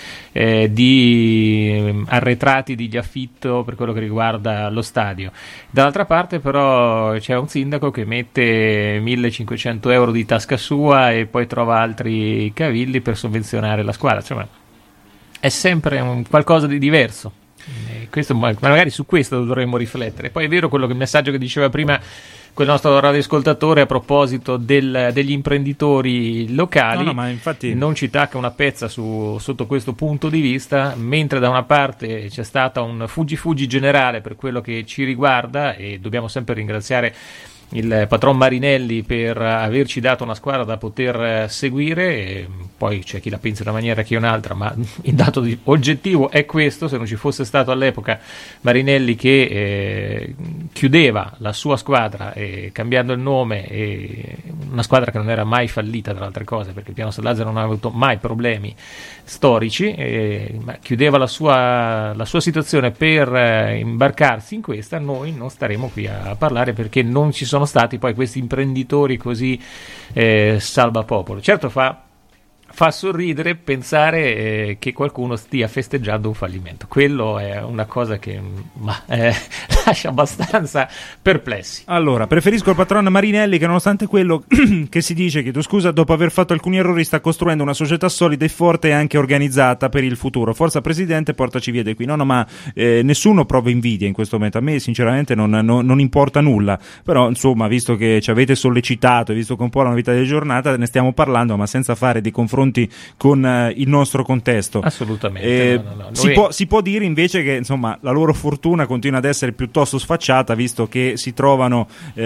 Speaker 3: di arretrati di affitto per quello che riguarda lo stadio. Dall'altra parte però c'è un sindaco che mette 1.500 euro di tasca sua e poi trova altri cavilli per sovvenzionare la squadra. Insomma, è sempre qualcosa di diverso. Questo, magari su questo dovremmo riflettere. Poi è vero il messaggio che diceva prima quel nostro radioascoltatore a proposito degli imprenditori locali.
Speaker 2: No, ma infatti
Speaker 3: non ci tacca una pezza sotto questo punto di vista, mentre da una parte c'è stata un fuggi generale per quello che ci riguarda, e dobbiamo sempre ringraziare il patron Marinelli per averci dato una squadra da poter seguire, e poi c'è chi la pensa in una maniera che un'altra, ma il dato oggettivo è questo. Se non ci fosse stato all'epoca Marinelli che chiudeva la sua squadra cambiando il nome, e una squadra che non era mai fallita, tra le altre cose, perché il Piano Sallazza non ha avuto mai problemi storici, ma chiudeva la sua situazione per imbarcarsi in questa. Noi non staremo qui a parlare, perché non ci sono stati poi questi imprenditori così salvapopolo. Certo fa sorridere pensare che qualcuno stia festeggiando un fallimento. Quello è una cosa che lascia abbastanza perplessi.
Speaker 2: Allora, preferisco il patrono Marinelli, che nonostante quello che si dice, chiedo scusa, dopo aver fatto alcuni errori sta costruendo una società solida e forte e anche organizzata per il futuro. Forza Presidente, portaci via da qui. No, ma nessuno prova invidia in questo momento. A me sinceramente non importa nulla, però insomma, visto che ci avete sollecitato e visto che un po' la novità di giornata, ne stiamo parlando, ma senza fare dei confronti con il nostro contesto.
Speaker 3: Assolutamente.
Speaker 2: Si può dire invece che insomma la loro fortuna continua ad essere piuttosto sfacciata, visto che si sono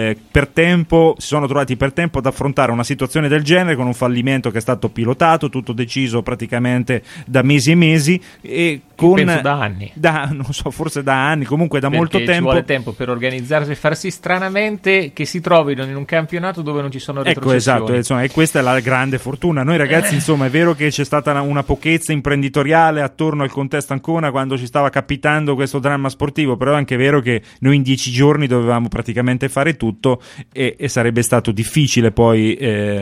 Speaker 2: trovati per tempo ad affrontare una situazione del genere, con un fallimento che è stato pilotato, tutto deciso praticamente da mesi e mesi, e
Speaker 3: penso da anni,
Speaker 2: non so, forse da anni, comunque da molto tempo.
Speaker 3: Ci vuole tempo per organizzarsi e far sì, stranamente, che si trovino in un campionato dove non ci sono retrocessioni.
Speaker 2: Esatto, insomma, e questa è la grande fortuna. Noi ragazzi, insomma, è vero che c'è stata una pochezza imprenditoriale attorno al contesto Ancona quando ci stava capitando questo dramma sportivo, però è anche vero che noi in 10 giorni dovevamo praticamente fare tutto, e sarebbe stato difficile poi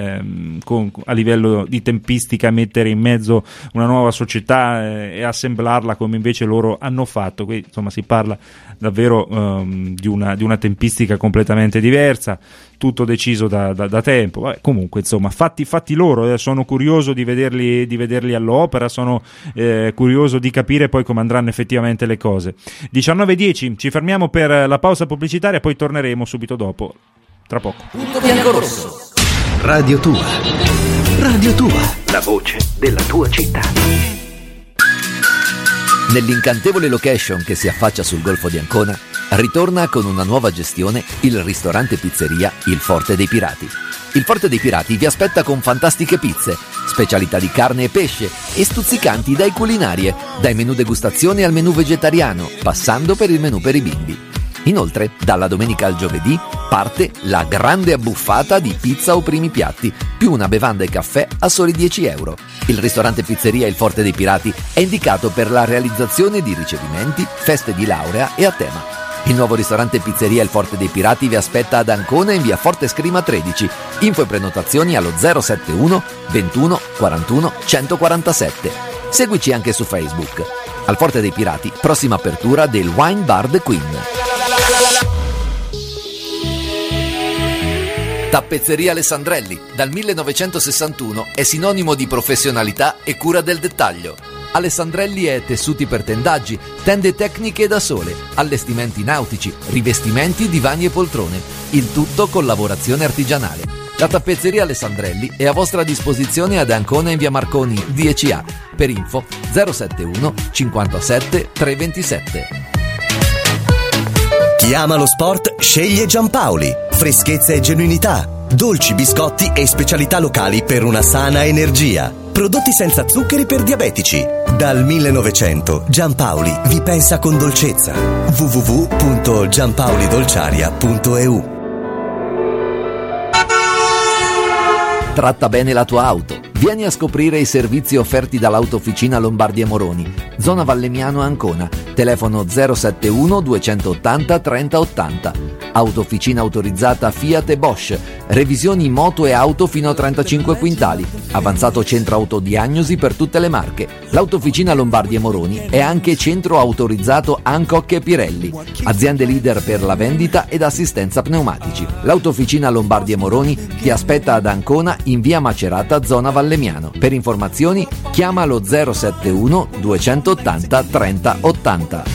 Speaker 2: a livello di tempistica mettere in mezzo una nuova società e assemblarla come invece loro hanno fatto. Qui insomma si parla davvero di una tempistica completamente diversa, tutto deciso da tempo. Vabbè, comunque insomma fatti loro, sono curioso di vederli all'opera, sono curioso di capire poi come andranno effettivamente le cose. 19:10, ci fermiamo per la pausa pubblicitaria, poi torneremo subito dopo, tra poco.
Speaker 1: Punto bianco-rosso.
Speaker 4: Radio Tua, la voce della tua città.
Speaker 1: Nell'incantevole location che si affaccia sul Golfo di Ancona, ritorna con una nuova gestione il ristorante pizzeria Il Forte dei Pirati. Il Forte dei Pirati vi aspetta con fantastiche pizze, specialità di carne e pesce e stuzzicanti idee culinarie, dai menù degustazione al menù vegetariano, passando per il menù per i bimbi. Inoltre, dalla domenica al giovedì parte la grande abbuffata di pizza o primi piatti, più una bevanda e caffè a soli 10 euro. Il ristorante pizzeria Il Forte dei Pirati è indicato per la realizzazione di ricevimenti, feste di laurea e a tema. Il nuovo ristorante pizzeria Il Forte dei Pirati vi aspetta ad Ancona in via Forte Scrima 13. Info e prenotazioni allo 071 21 41 147. Seguici anche su Facebook. Al Forte dei Pirati, prossima apertura del Wine Bar The Queen. Tappezzeria Alessandrelli, dal 1961 è sinonimo di professionalità e cura del dettaglio. Alessandrelli è tessuti per tendaggi, tende tecniche da sole, allestimenti nautici, rivestimenti, divani e poltrone, il tutto con lavorazione artigianale. La tappezzeria Alessandrelli è a vostra disposizione ad Ancona in via Marconi 10A. Per info 071 57 327.
Speaker 10: Chi ama lo sport sceglie Giampaoli. Freschezza e genuinità, dolci, biscotti e specialità locali per una sana energia. Prodotti senza zuccheri per diabetici. Dal 1900 Giampaoli vi pensa con dolcezza. www.giampaolidolciaria.eu.
Speaker 1: Tratta bene la tua auto. Vieni a scoprire i servizi offerti dall'Autofficina Lombardi e Moroni, zona Vallemiano Ancona, telefono 071 280 3080. Autofficina autorizzata Fiat e Bosch, revisioni moto e auto fino a 35 quintali, avanzato centro autodiagnosi per tutte le marche. L'Autofficina Lombardi e Moroni è anche centro autorizzato Hancock e Pirelli, aziende leader per la vendita ed assistenza pneumatici. L'Autofficina Lombardi e Moroni ti aspetta ad Ancona in via Macerata, zona Vallemiano. Per informazioni chiama lo 071 280 3080.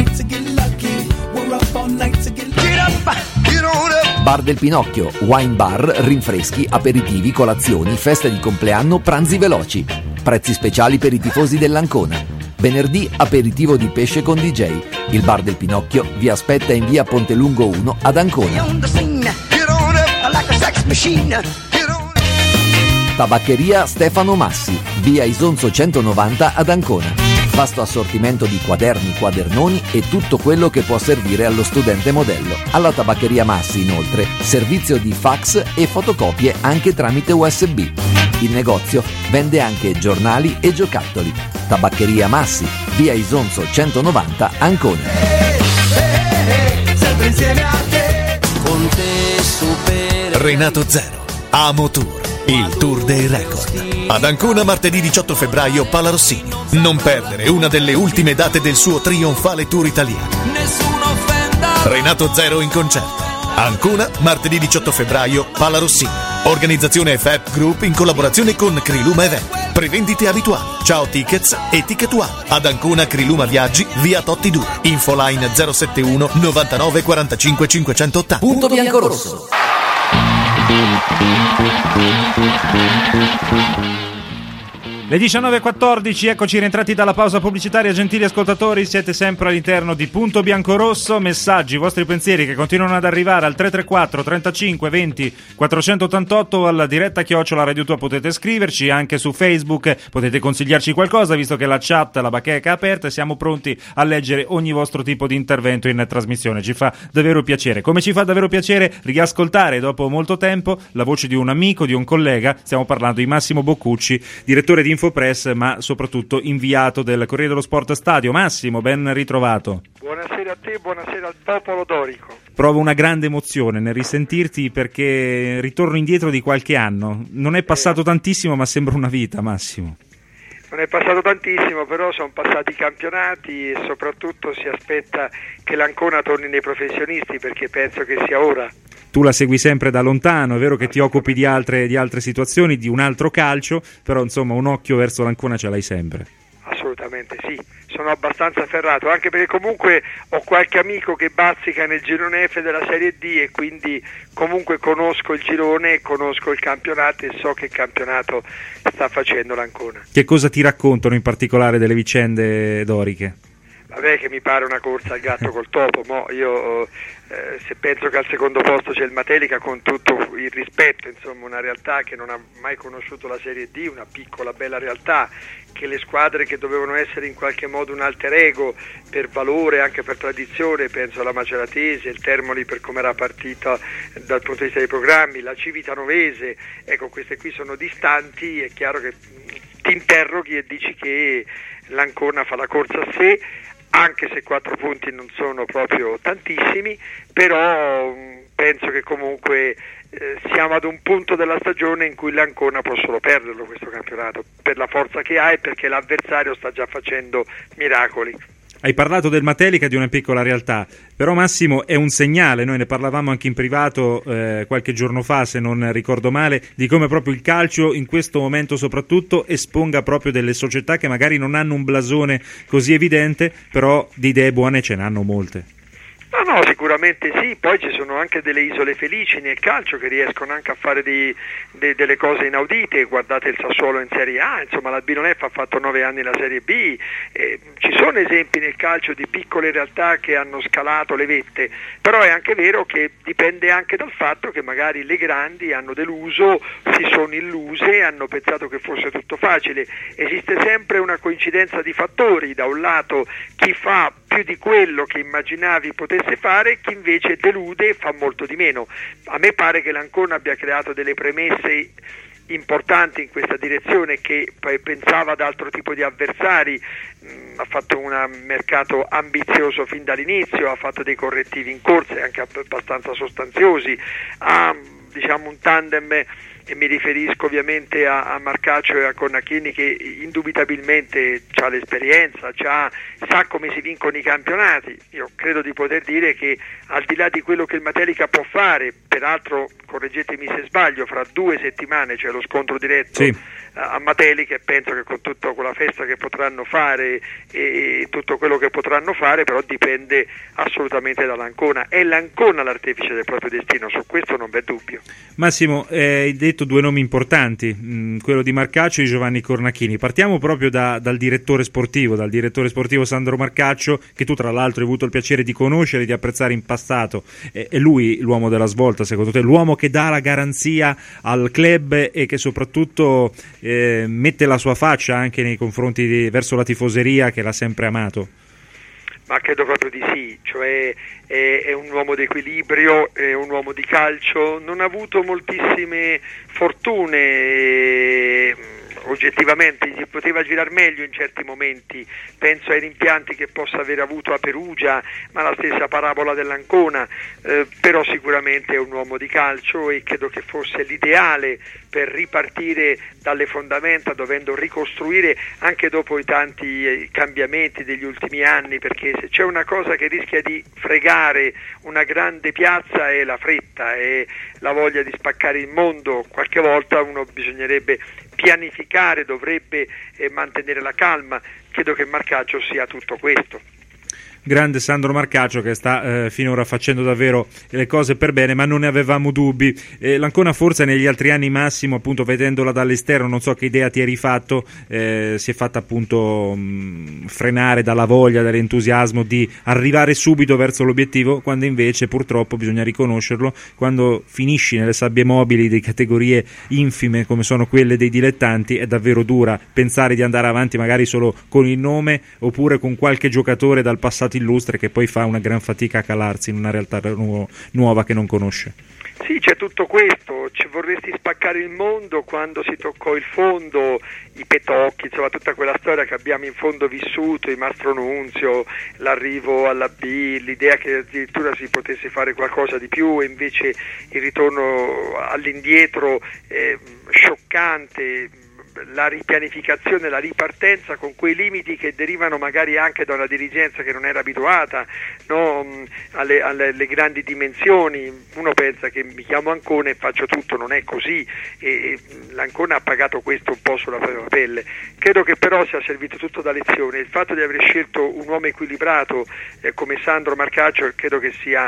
Speaker 1: Bar del Pinocchio, wine bar, rinfreschi, aperitivi, colazioni, feste di compleanno, pranzi veloci. Prezzi speciali per i tifosi dell'Ancona. Venerdì aperitivo di pesce con DJ. Il Bar del Pinocchio vi aspetta in via Pontelungo 1 ad Ancona. Tabaccheria Stefano Massi, via Isonzo 190 ad Ancona. Vasto assortimento di quaderni, quadernoni e tutto quello che può servire allo studente modello. Alla Tabaccheria Massi, inoltre, servizio di fax e fotocopie anche tramite USB. Il negozio vende anche giornali e giocattoli. Tabaccheria Massi, via Isonzo 190, Ancona.
Speaker 11: Sempre insieme a te, con te super.
Speaker 12: Renato Zero, Amo Tour, il tour dei record. Ad Ancona martedì 18 febbraio, Pala Rossini. Non perdere una delle ultime date del suo trionfale tour italiano. Renato Zero in concerto. Ancona martedì 18 febbraio, Pala Rossini. Organizzazione FEP Group in collaborazione con Criluma Event. Prevendite abituali. Ciao Tickets e Ticket One. Ad Ancona Criluma Viaggi, via Totti 2. Infoline 071 99 45 580.
Speaker 1: Punto biancorosso.
Speaker 2: Le 19.14, eccoci rientrati dalla pausa pubblicitaria. Gentili ascoltatori, siete sempre all'interno di Punto Biancorosso. Messaggi, vostri pensieri che continuano ad arrivare al 334 35 20 488 alla diretta @ Radio Tua. Potete scriverci anche su Facebook, potete consigliarci qualcosa, visto che la chat, la bacheca è aperta e siamo pronti a leggere ogni vostro tipo di intervento in trasmissione. Ci fa davvero piacere. Come ci fa davvero piacere riascoltare dopo molto tempo la voce di un amico, di un collega. Stiamo parlando di Massimo Boccucci, direttore di Infopress, ma soprattutto inviato del Corriere dello Sport Stadio. Massimo, ben ritrovato.
Speaker 13: Buonasera a te, buonasera al popolo dorico.
Speaker 2: Provo una grande emozione nel risentirti, perché ritorno indietro di qualche anno. Non è passato tantissimo, ma sembra una vita, Massimo.
Speaker 13: Non è passato tantissimo, però sono passati i campionati e soprattutto si aspetta che l'Ancona torni nei professionisti, perché penso che sia ora.
Speaker 2: Tu la segui sempre da lontano, è vero che ti occupi di altre situazioni, di un altro calcio, però insomma un occhio verso l'Ancona ce l'hai sempre.
Speaker 13: Assolutamente sì, sono abbastanza ferrato, anche perché comunque ho qualche amico che bazzica nel girone F della Serie D e quindi comunque conosco il girone, conosco il campionato e so che campionato sta facendo l'Ancona.
Speaker 2: Che cosa ti raccontano in particolare delle vicende doriche?
Speaker 13: Vabbè, che mi pare una corsa al gatto col topo, io se penso che al secondo posto c'è il Matelica, con tutto il rispetto, insomma una realtà che non ha mai conosciuto la Serie D, una piccola bella realtà, che le squadre che dovevano essere in qualche modo un alter ego per valore, anche per tradizione, penso alla Maceratese, il Termoli per come era partita dal punto di vista dei programmi, la Civitanovese, ecco, queste qui sono distanti, è chiaro che ti interroghi e dici che l'Ancona fa la corsa a sé, anche se 4 punti non sono proprio tantissimi, però penso che comunque siamo ad un punto della stagione in cui l'Ancona può solo perderlo questo campionato, per la forza che ha e perché l'avversario sta già facendo miracoli.
Speaker 2: Hai parlato del Matelica, di una piccola realtà, però Massimo è un segnale, noi ne parlavamo anche in privato qualche giorno fa, se non ricordo male, di come proprio il calcio in questo momento soprattutto esponga proprio delle società che magari non hanno un blasone così evidente, però di idee buone ce n'hanno molte.
Speaker 13: No, sicuramente sì, poi ci sono anche delle isole felici nel calcio che riescono anche a fare delle cose inaudite, guardate il Sassuolo in Serie A, insomma l'Albino Nef ha fatto 9 anni la Serie B, ci sono esempi nel calcio di piccole realtà che hanno scalato le vette, però è anche vero che dipende anche dal fatto che magari le grandi hanno deluso, si sono illuse, hanno pensato che fosse tutto facile, esiste sempre una coincidenza di fattori, da un lato chi fa più di quello che immaginavi potesse fare, chi invece delude e fa molto di meno. A me pare che l'Ancona abbia creato delle premesse importanti in questa direzione, che poi pensava ad altro tipo di avversari, ha fatto un mercato ambizioso fin dall'inizio, ha fatto dei correttivi in corsa anche abbastanza sostanziosi, ha un tandem, e mi riferisco ovviamente a Marcaccio e a Cornacchini, che indubitabilmente ha l'esperienza, sa come si vincono i campionati. Io credo di poter dire che al di là di quello che il Matelica può fare, peraltro correggetemi se sbaglio, fra 2 settimane c'è lo scontro diretto a Matelica, e penso che con la festa che potranno fare e tutto quello che potranno fare, però dipende assolutamente dall'Ancona. È l'Ancona l'artefice del proprio destino, su questo non v'è dubbio.
Speaker 2: Massimo, hai detto detto due nomi importanti, quello di Marcaccio e di Giovanni Cornacchini. Partiamo proprio dal direttore sportivo Sandro Marcaccio, che tu tra l'altro hai avuto il piacere di conoscere e di apprezzare in passato. È lui l'uomo della svolta, secondo te? L'uomo che dà la garanzia al club e che soprattutto mette la sua faccia anche nei confronti verso la tifoseria, che l'ha sempre amato?
Speaker 13: Ma credo proprio di sì, cioè è un uomo d'equilibrio, è un uomo di calcio, non ha avuto moltissime fortune, oggettivamente si poteva girare meglio in certi momenti, penso ai rimpianti che possa aver avuto a Perugia, ma la stessa parabola dell'Ancona, però sicuramente è un uomo di calcio e credo che fosse l'ideale per ripartire dalle fondamenta, dovendo ricostruire anche dopo i tanti cambiamenti degli ultimi anni, perché se c'è una cosa che rischia di fregare una grande piazza è la fretta, è la voglia di spaccare il mondo. Qualche volta uno bisognerebbe pianificare, dovrebbe mantenere la calma. Credo che Marcaccio sia tutto questo.
Speaker 2: Grande Sandro Marcaccio, che sta finora facendo davvero le cose per bene, ma non ne avevamo dubbi. L'Ancona forse negli altri anni, Massimo, appunto vedendola dall'esterno, non so che idea ti eri fatto, si è fatta appunto frenare dalla voglia, dall'entusiasmo di arrivare subito verso l'obiettivo, quando invece purtroppo bisogna riconoscerlo, quando finisci nelle sabbie mobili di categorie infime come sono quelle dei dilettanti, è davvero dura pensare di andare avanti magari solo con il nome oppure con qualche giocatore dal passato illustre che poi fa una gran fatica a calarsi in una realtà nuova che non conosce.
Speaker 13: Sì, c'è tutto questo, ci vorresti spaccare il mondo quando si toccò il fondo, i Petocchi, insomma tutta quella storia che abbiamo in fondo vissuto, il Mastro Nunzio, l'arrivo alla B, l'idea che addirittura si potesse fare qualcosa di più e invece il ritorno all'indietro scioccante, la ripianificazione, la ripartenza con quei limiti che derivano magari anche da una dirigenza che non era abituata, no, alle grandi dimensioni. Uno pensa che mi chiamo Ancona e faccio tutto, non è così, e l'Ancona ha pagato questo un po' sulla propria pelle. Credo che però sia servito tutto da lezione. Il fatto di aver scelto un uomo equilibrato come Sandro Marcaccio credo che sia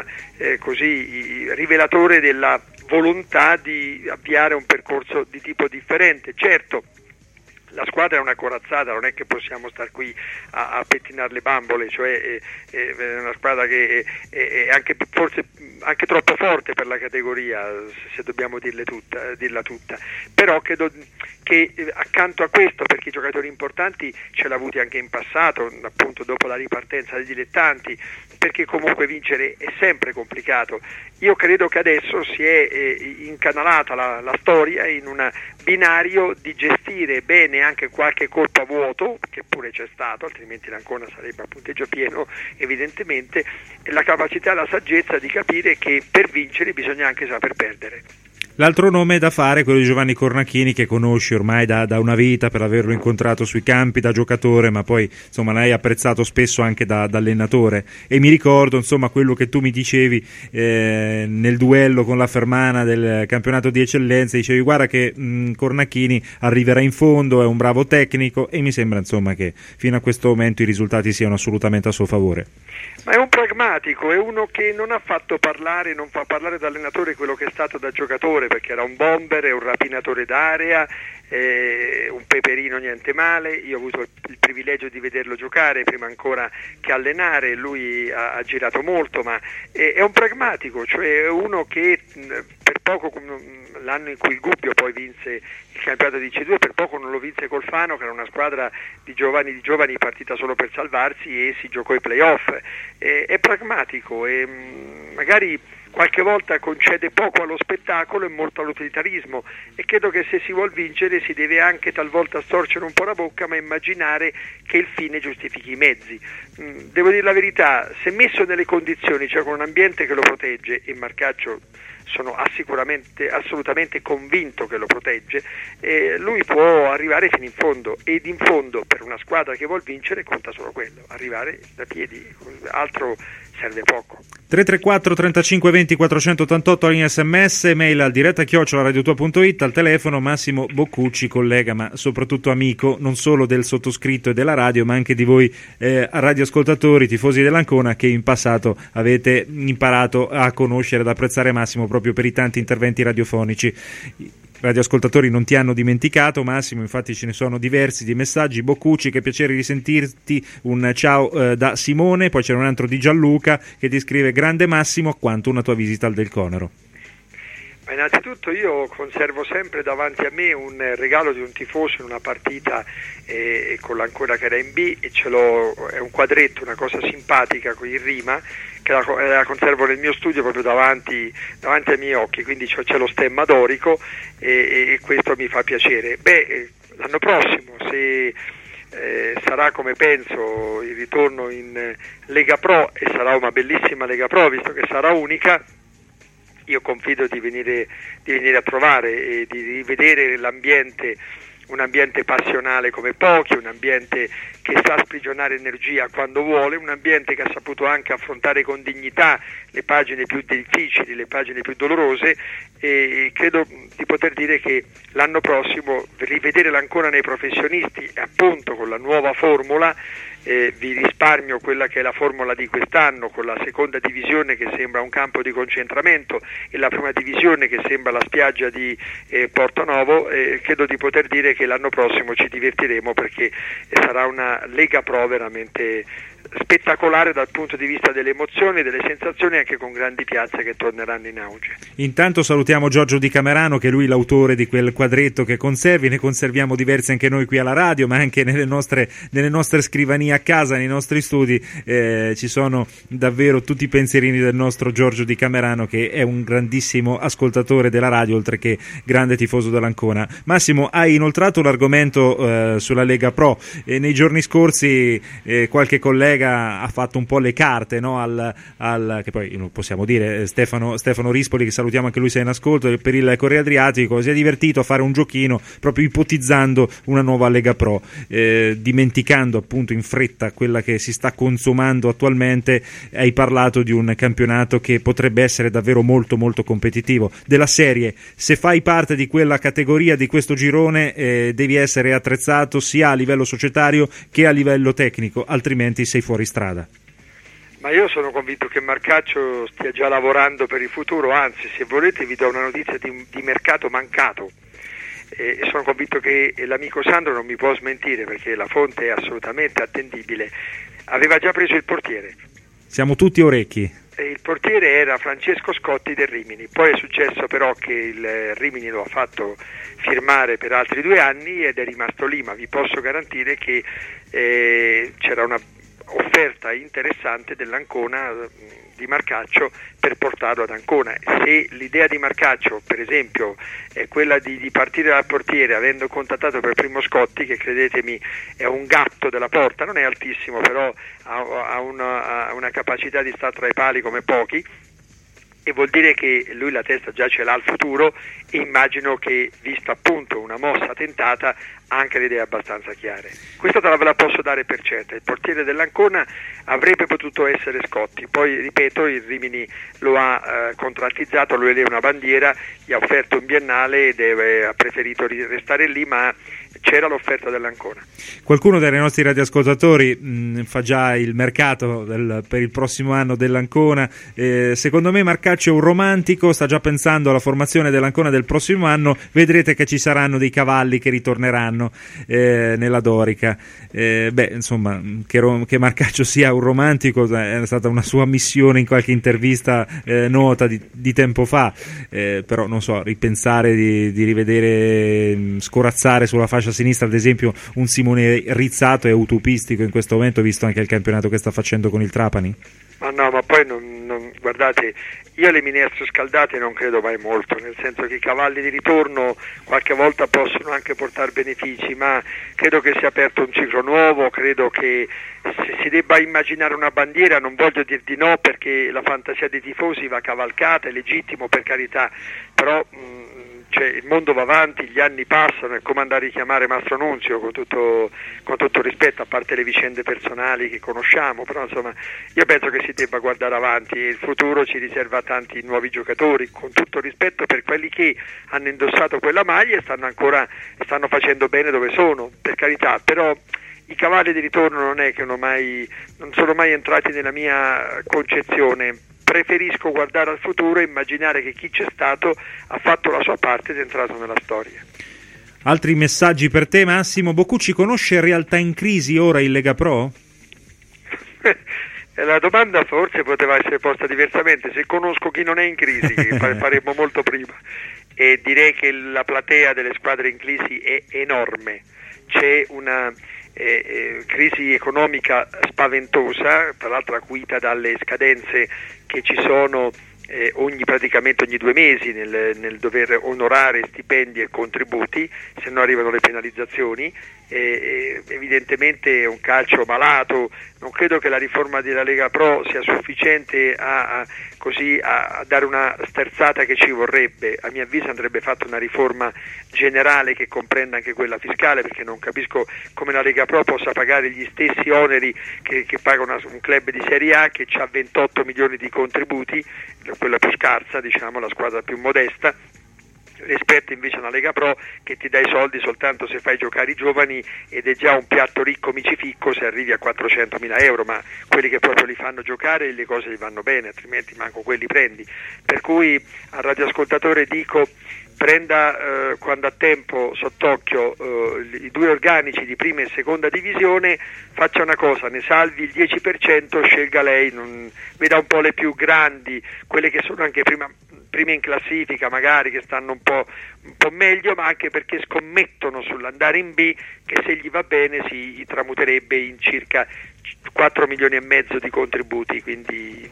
Speaker 13: così rivelatore della volontà di avviare un percorso di tipo differente. Certo, la squadra è una corazzata, non è che possiamo star qui a pettinare le bambole, cioè è una squadra che è anche forse anche troppo forte per la categoria, se dobbiamo dirla tutta, però credo che accanto a questo, perché i giocatori importanti ce l'ha avuti anche in passato, appunto dopo la ripartenza dei dilettanti, perché comunque vincere è sempre complicato. Io credo che adesso si è incanalata la storia in un binario di gestire bene anche qualche colpo a vuoto, che pure c'è stato, altrimenti l'Ancona sarebbe a punteggio pieno evidentemente, e la capacità e la saggezza di capire che per vincere bisogna anche saper perdere.
Speaker 2: L'altro nome da fare è quello di Giovanni Cornacchini, che conosci ormai da una vita per averlo incontrato sui campi da giocatore, ma poi insomma l'hai apprezzato spesso anche da allenatore, e mi ricordo insomma quello che tu mi dicevi nel duello con la Fermana del campionato di eccellenza, dicevi guarda che Cornacchini arriverà in fondo, è un bravo tecnico, e mi sembra insomma che fino a questo momento i risultati siano assolutamente a suo favore.
Speaker 13: Ma è un pragmatico, è uno che non ha fatto parlare, non fa parlare da allenatore quello che è stato da giocatore, perché era un bomber, è un rapinatore d'area, un peperino niente male. Io ho avuto il privilegio di vederlo giocare prima ancora che allenare, lui ha girato molto, ma è un pragmatico, cioè uno che per poco, l'anno in cui il Gubbio poi vinse il campionato di C2, per poco non lo vinse col Fano, che era una squadra di giovani partita solo per salvarsi, e si giocò i playoff. È pragmatico e magari qualche volta concede poco allo spettacolo e molto all'utilitarismo, e credo che se si vuol vincere si deve anche talvolta storcere un po' la bocca, ma immaginare che il fine giustifichi i mezzi. Devo dire la verità, se messo nelle condizioni, cioè con un ambiente che lo protegge, e Marcaccio sono assolutamente convinto che lo protegge, lui può arrivare fino in fondo, ed in fondo per una squadra che vuol vincere conta solo quello, arrivare da piedi, altro serve poco.
Speaker 2: 334 35 20 488 in sms, mail al diretta@radiotua.it, al telefono Massimo Boccucci, collega ma soprattutto amico non solo del sottoscritto e della radio, ma anche di voi radioascoltatori, tifosi dell'Ancona, che in passato avete imparato a conoscere, ad apprezzare Massimo proprio per i tanti interventi radiofonici. radioascoltatori non ti hanno dimenticato, Massimo, infatti ce ne sono diversi di messaggi. Boccucci, che piacere risentirti, un ciao da Simone. Poi c'era un altro di Gianluca che ti scrive: grande Massimo, quanto una tua visita al Del Conero.
Speaker 13: Ma innanzitutto io conservo sempre davanti a me un regalo di un tifoso in una partita con l'Ancona che era in B, e ce l'ho, è un quadretto, una cosa simpatica in rima, che la conservo nel mio studio proprio davanti ai miei occhi, quindi c'è lo stemma dorico e questo mi fa piacere. L'anno prossimo, se sarà come penso il ritorno in Lega Pro, e sarà una bellissima Lega Pro visto che sarà unica, io confido di venire a trovare e di rivedere l'ambiente, un ambiente passionale come pochi, un ambiente che sa sprigionare energia quando vuole, un ambiente che ha saputo anche affrontare con dignità le pagine più difficili, le pagine più dolorose, e credo di poter dire che l'anno prossimo rivedere l'Ancona nei professionisti, appunto con la nuova formula, vi risparmio quella che è la formula di quest'anno, con la seconda divisione che sembra un campo di concentramento e la prima divisione che sembra la spiaggia di Portonovo. Credo di poter dire che l'anno prossimo ci divertiremo, perché sarà una Lega Pro veramente spettacolare dal punto di vista delle emozioni, delle sensazioni, anche con grandi piazze che torneranno in auge.
Speaker 2: Intanto salutiamo Giorgio Di Camerano, che è lui l'autore di quel quadretto che conservi. Ne conserviamo diversi anche noi qui alla radio, ma anche nelle nostre scrivanie a casa, nei nostri studi ci sono davvero tutti i pensierini del nostro Giorgio Di Camerano, che è un grandissimo ascoltatore della radio, oltre che grande tifoso dell'Ancona. Massimo, hai inoltrato l'argomento sulla Lega Pro, e nei giorni scorsi qualche collega ha fatto un po' le carte, no? Che poi possiamo dire Stefano Rispoli, che salutiamo anche lui se è in ascolto, per il Corriere Adriatico, si è divertito a fare un giochino proprio ipotizzando una nuova Lega Pro, dimenticando appunto in fretta quella che si sta consumando attualmente. Hai parlato di un campionato che potrebbe essere davvero molto molto competitivo, della serie: se fai parte di quella categoria, di questo girone, devi essere attrezzato sia a livello societario che a livello tecnico, altrimenti sei fuori strada.
Speaker 13: Ma io sono convinto che Marcaccio stia già lavorando per il futuro, anzi, se volete vi do una notizia di mercato mancato, e sono convinto che l'amico Sandro non mi può smentire, perché la fonte è assolutamente attendibile. Aveva già preso il portiere.
Speaker 2: Siamo tutti orecchi.
Speaker 13: Il portiere era Francesco Scotti del Rimini, poi è successo però che il Rimini lo ha fatto firmare per altri 2 anni ed è rimasto lì, ma vi posso garantire che c'era una offerta interessante dell'Ancona di Marcaccio per portarlo ad Ancona. Se l'idea di Marcaccio, per esempio, è quella di partire dal portiere, avendo contattato per primo Scotti, che credetemi è un gatto della porta, non è altissimo, però ha una capacità di stare tra i pali come pochi, e vuol dire che lui la testa già ce l'ha al futuro, e immagino che, vista appunto una mossa tentata, ha anche le idee abbastanza chiare. Questa ve la posso dare per certa: il portiere dell'Ancona avrebbe potuto essere Scotti, poi ripeto, il Rimini lo ha contrattizzato, lui è una bandiera, gli ha offerto un biennale ed ha preferito restare lì, ma c'era l'offerta dell'Ancona.
Speaker 2: Qualcuno dei nostri radioascoltatori fa già il mercato per il prossimo anno dell'Ancona. Secondo me Marcaccio è un romantico, sta già pensando alla formazione dell'Ancona del prossimo anno. Vedrete che ci saranno dei cavalli che ritorneranno nella Dorica. Insomma, che Marcaccio sia un romantico è stata una sua missione in qualche intervista nota di tempo fa, però non so, ripensare di rivedere scorazzare sulla fascia sinistra ad esempio un Simone Rizzato è utopistico in questo momento, visto anche il campionato che sta facendo con il Trapani.
Speaker 13: Ma no, ma poi guardate, io alle minestre scaldate non credo mai molto, nel senso che i cavalli di ritorno qualche volta possono anche portare benefici, ma credo che sia aperto un ciclo nuovo, credo che se si debba immaginare una bandiera, non voglio dir di no, perché la fantasia dei tifosi va cavalcata, è legittimo, per carità, però il mondo va avanti, gli anni passano, è come andare a richiamare Mastro Nunzio, con tutto rispetto, a parte le vicende personali che conosciamo, però insomma io penso che si debba guardare avanti, e il futuro ci riserva tanti nuovi giocatori, con tutto rispetto per quelli che hanno indossato quella maglia e stanno facendo bene dove sono, per carità, però i cavalli di ritorno non è che non sono mai entrati nella mia concezione. preferisco guardare al futuro e immaginare che chi c'è stato ha fatto la sua parte ed è entrato nella storia.
Speaker 2: Altri messaggi per te, Massimo. Boccucci conosce Realtà in Crisi ora in Lega Pro?
Speaker 13: La domanda forse poteva essere posta diversamente. Se conosco chi non è in crisi, che faremmo molto prima, e direi che la platea delle squadre in crisi è enorme. C'è una crisi economica spaventosa, tra l'altro acuita dalle scadenze che ci sono praticamente ogni 2 mesi nel dover onorare stipendi e contributi, se no arrivano le penalizzazioni. Evidentemente è un calcio malato. Non credo che la riforma della Lega Pro sia sufficiente a dare una sterzata che ci vorrebbe. A mio avviso andrebbe fatta una riforma generale che comprenda anche quella fiscale, perché non capisco come la Lega Pro possa pagare gli stessi oneri che paga un club di Serie A che ha 28 milioni di contributi, quella più scarsa, diciamo, la squadra più modesta, rispetto invece a una Lega Pro che ti dà i soldi soltanto se fai giocare i giovani, ed è già un piatto ricco micificco se arrivi a 400.000 euro, ma quelli che proprio li fanno giocare le cose gli vanno bene, altrimenti manco quelli prendi. Per cui al radioascoltatore dico: prenda quando ha tempo sott'occhio i 2 organici di prima e seconda divisione, faccia una cosa, ne salvi il 10%, scelga lei, veda un po' le più grandi, quelle che sono anche prime in classifica magari, che stanno un po' meglio, ma anche perché scommettono sull'andare in B, che se gli va bene si tramuterebbe in circa 4 milioni e mezzo di contributi, quindi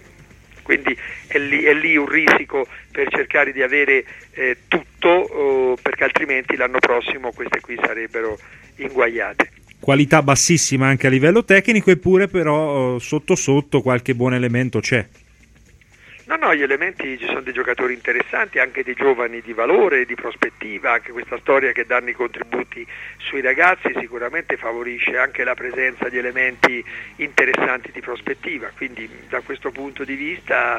Speaker 13: è lì un risico per cercare di avere tutto, perché altrimenti l'anno prossimo queste qui sarebbero inguaiate.
Speaker 2: Qualità bassissima anche a livello tecnico, eppure però sotto qualche buon elemento c'è.
Speaker 13: No, gli elementi, ci sono dei giocatori interessanti, anche dei giovani di valore, di prospettiva, anche questa storia che danno i contributi sui ragazzi sicuramente favorisce anche la presenza di elementi interessanti di prospettiva, quindi da questo punto di vista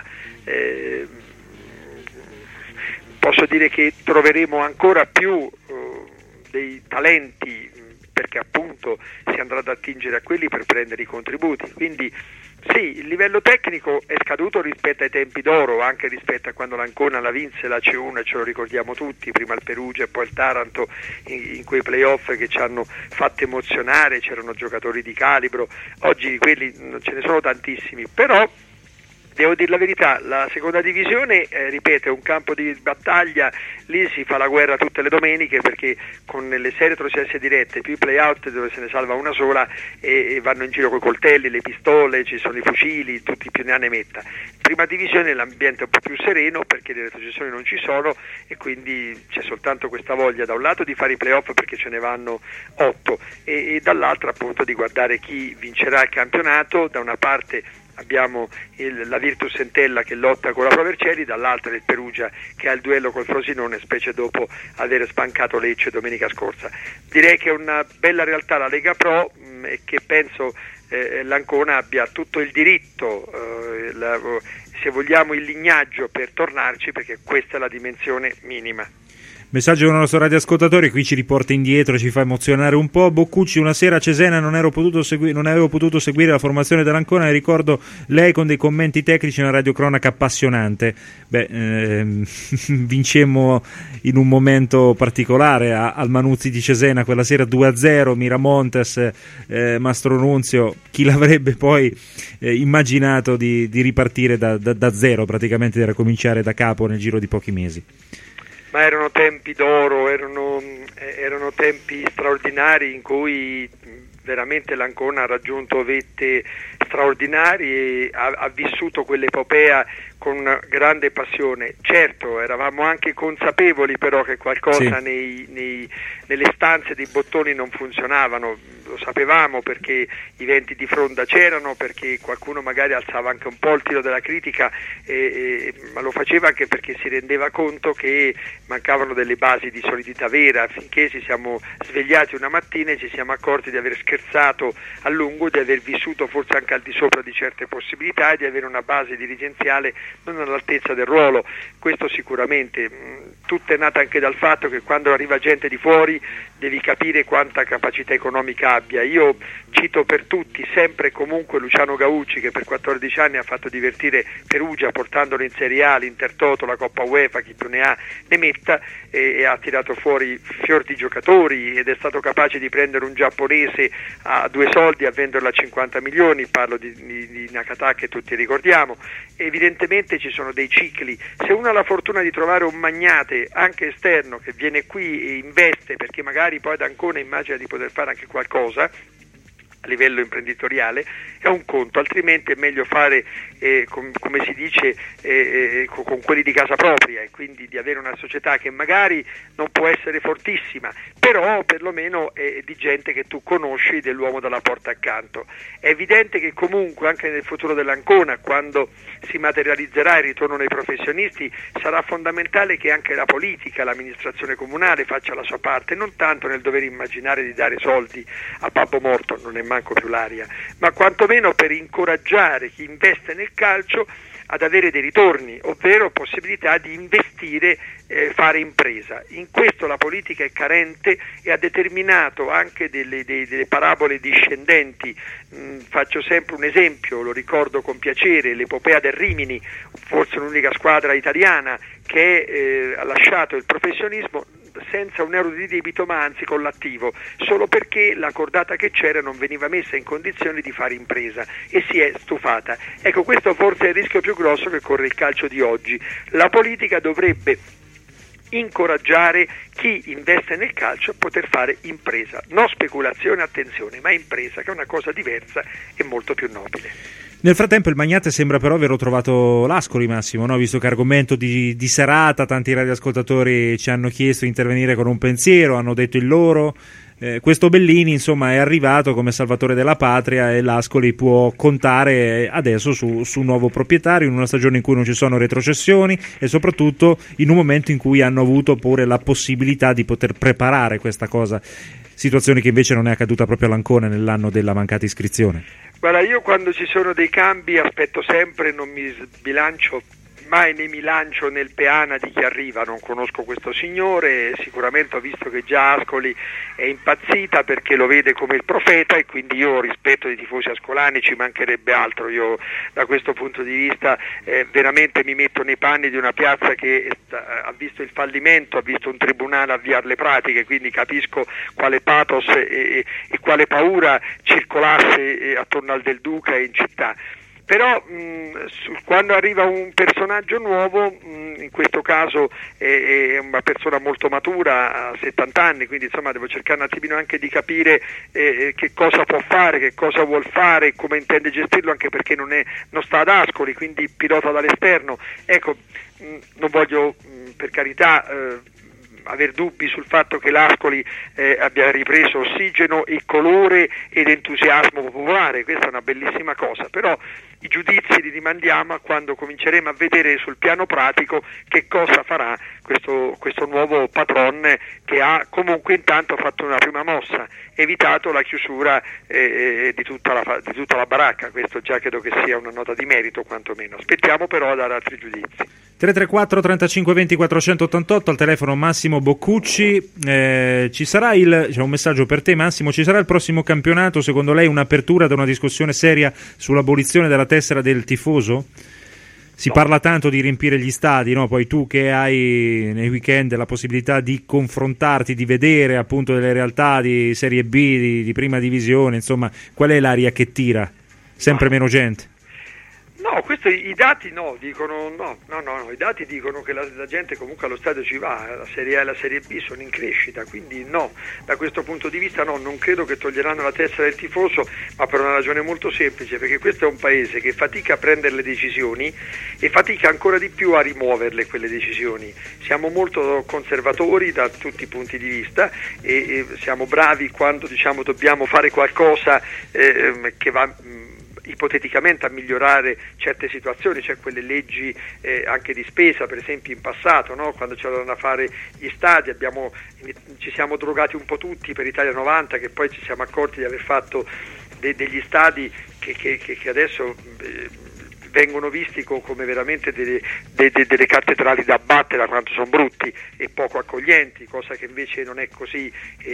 Speaker 13: posso dire che troveremo ancora più dei talenti, perché appunto si andrà ad attingere a quelli per prendere i contributi, quindi sì, il livello tecnico è scaduto rispetto ai tempi d'oro, anche rispetto a quando l'Ancona la vinse la C1, e ce lo ricordiamo tutti, prima il Perugia e poi il Taranto in quei playoff che ci hanno fatto emozionare, c'erano giocatori di calibro. Oggi quelli non ce ne sono tantissimi, però devo dire la verità, la seconda divisione, ripeto, è un campo di battaglia, lì si fa la guerra tutte le domeniche, perché con le serie retrocesse dirette più i play-out dove se ne salva una sola e vanno in giro coi coltelli, le pistole, ci sono i fucili, tutti più ne ha ne metta. Prima divisione l'ambiente è un po' più sereno perché le retrocessioni non ci sono e quindi c'è soltanto questa voglia da un lato di fare i play-off perché ce ne vanno 8 e dall'altro appunto di guardare chi vincerà il campionato. Da una parte abbiamo la Virtus Entella che lotta con la Pro Vercelli, dall'altra il Perugia che ha il duello col Frosinone, specie dopo aver sbancato Lecce domenica scorsa. Direi che è una bella realtà la Lega Pro e che penso l'Ancona abbia tutto il diritto, se vogliamo il lignaggio, per tornarci, perché questa è la dimensione minima.
Speaker 2: Messaggio con il nostro radioascoltatore, qui ci riporta indietro, ci fa emozionare un po'. Boccucci: una sera a Cesena non avevo potuto seguire la formazione dell'Ancona e ricordo lei con dei commenti tecnici, una radiocronaca appassionante. Vincemmo in un momento particolare al Manuzzi di Cesena quella sera 2-0, Miramontes, Mastro Nunzio. Chi l'avrebbe poi immaginato di ripartire da zero, praticamente di ricominciare da capo nel giro di pochi mesi.
Speaker 13: Ma erano tempi d'oro, erano tempi straordinari in cui veramente l'Ancona ha raggiunto vette straordinarie e ha vissuto quell'epopea con una grande passione. Certo, eravamo anche consapevoli però che qualcosa nelle stanze dei bottoni non funzionavano, lo sapevamo perché i venti di fronda c'erano, perché qualcuno magari alzava anche un po' il tiro della critica, ma lo faceva anche perché si rendeva conto che mancavano delle basi di solidità vera. Finché ci siamo svegliati una mattina e ci siamo accorti di aver scherzato a lungo, di aver vissuto forse anche al di sopra di certe possibilità e di avere una base dirigenziale non all'altezza del ruolo. Questo sicuramente. Tutto è nato anche dal fatto che quando arriva gente di fuori devi capire quanta capacità economica ha. rabbia. Io cito per tutti sempre e comunque Luciano Gaucci, che per 14 anni ha fatto divertire Perugia portandolo in Serie A, l'Intertoto, la Coppa UEFA, chi più ne ha ne metta, e ha tirato fuori fior di giocatori ed è stato capace di prendere un giapponese a 2 soldi e a venderlo a 50 milioni, parlo di Nakata che tutti ricordiamo. Evidentemente ci sono dei cicli. Se uno ha la fortuna di trovare un magnate anche esterno che viene qui e investe, perché magari poi ad Ancona immagina di poter fare anche qualcosa a livello imprenditoriale, è un conto, altrimenti è meglio fare come si dice con quelli di casa propria, e quindi di avere una società che magari non può essere fortissima, però perlomeno è di gente che tu conosci, dell'uomo dalla porta accanto. È evidente che comunque anche nel futuro dell'Ancona, quando si materializzerà il ritorno dei professionisti, sarà fondamentale che anche la politica, l'amministrazione comunale faccia la sua parte, non tanto nel dover immaginare di dare soldi a babbo morto, non è manco più l'aria, ma quantomeno per incoraggiare chi investe nel calcio ad avere dei ritorni, ovvero possibilità di investire, fare impresa. In questo la politica è carente e ha determinato anche delle parabole discendenti. Faccio sempre un esempio, lo ricordo con piacere, l'epopea del Rimini, forse l'unica squadra italiana che ha lasciato il professionismo senza un euro di debito, ma anzi con l'attivo, solo perché la cordata che c'era non veniva messa in condizioni di fare impresa e si è stufata. Ecco, questo forse è il rischio più grosso che corre il calcio di oggi. La politica dovrebbe incoraggiare chi investe nel calcio a poter fare impresa, non speculazione, attenzione, ma impresa, che è una cosa diversa e molto più nobile.
Speaker 2: Nel frattempo il Magnate sembra però aver trovato l'Ascoli, Massimo, no? Visto che argomento di serata, tanti radioascoltatori ci hanno chiesto di intervenire con un pensiero, hanno detto il loro. Questo Bellini insomma è arrivato come salvatore della patria e l'Ascoli può contare adesso su un nuovo proprietario in una stagione in cui non ci sono retrocessioni e soprattutto in un momento in cui hanno avuto pure la possibilità di poter preparare questa cosa, situazione che invece non è accaduta proprio all'Ancona nell'anno della mancata iscrizione.
Speaker 13: Guarda, io quando ci sono dei cambi aspetto sempre, non mi sbilancio mai né mi lancio nel peana di chi arriva, non conosco questo signore, sicuramente ho visto che già Ascoli è impazzita perché lo vede come il profeta e quindi io rispetto i tifosi ascolani, ci mancherebbe altro. Io da questo punto di vista veramente mi metto nei panni di una piazza che ha visto il fallimento, ha visto un tribunale avviare le pratiche, quindi capisco quale pathos e quale paura circolasse attorno al Del Duca e in città. Però quando arriva un personaggio nuovo, in questo caso è una persona molto matura, ha 70 anni, quindi insomma devo cercare un attimino anche di capire che cosa può fare, che cosa vuol fare, come intende gestirlo, anche perché non sta ad Ascoli, quindi pilota dall'esterno. Ecco, non voglio per carità aver dubbi sul fatto che l'Ascoli abbia ripreso ossigeno e colore ed entusiasmo popolare, questa è una bellissima cosa, però i giudizi li rimandiamo a quando cominceremo a vedere sul piano pratico che cosa farà questo nuovo patron, che ha comunque intanto fatto una prima mossa, evitato la chiusura di tutta la baracca. Questo già credo che sia una nota di merito quantomeno. Aspettiamo però a dare altri giudizi.
Speaker 2: 334 35 20 488 al telefono Massimo Boccucci. Ci sarà c'è un messaggio per te, Massimo. Ci sarà il prossimo campionato, secondo lei, un'apertura da una discussione seria sull'abolizione della tessera del tifoso? Si parla tanto di riempire gli stadi, no? Poi tu che hai nei weekend la possibilità di confrontarti, di vedere appunto delle realtà di Serie B, di prima divisione, insomma, qual è l'aria che tira? Sempre meno gente?
Speaker 13: No, questo i dati dicono i dati dicono che la gente comunque allo stadio ci va, la Serie A e la Serie B sono in crescita, quindi no, da questo punto di vista no, non credo che toglieranno la tessera del tifoso, ma per una ragione molto semplice, perché questo è un paese che fatica a prendere le decisioni e fatica ancora di più a rimuoverle quelle decisioni. Siamo molto conservatori da tutti i punti di vista e siamo bravi quando dobbiamo fare qualcosa che va ipoteticamente a migliorare certe situazioni, cioè quelle leggi anche di spesa, per esempio in passato, no? Quando c'erano da fare gli stadi ci siamo drogati un po' tutti per Italia 90, che poi ci siamo accorti di aver fatto degli stadi che adesso vengono visti come veramente delle cattedrali da abbattere da quanto sono brutti e poco accoglienti, cosa che invece non è così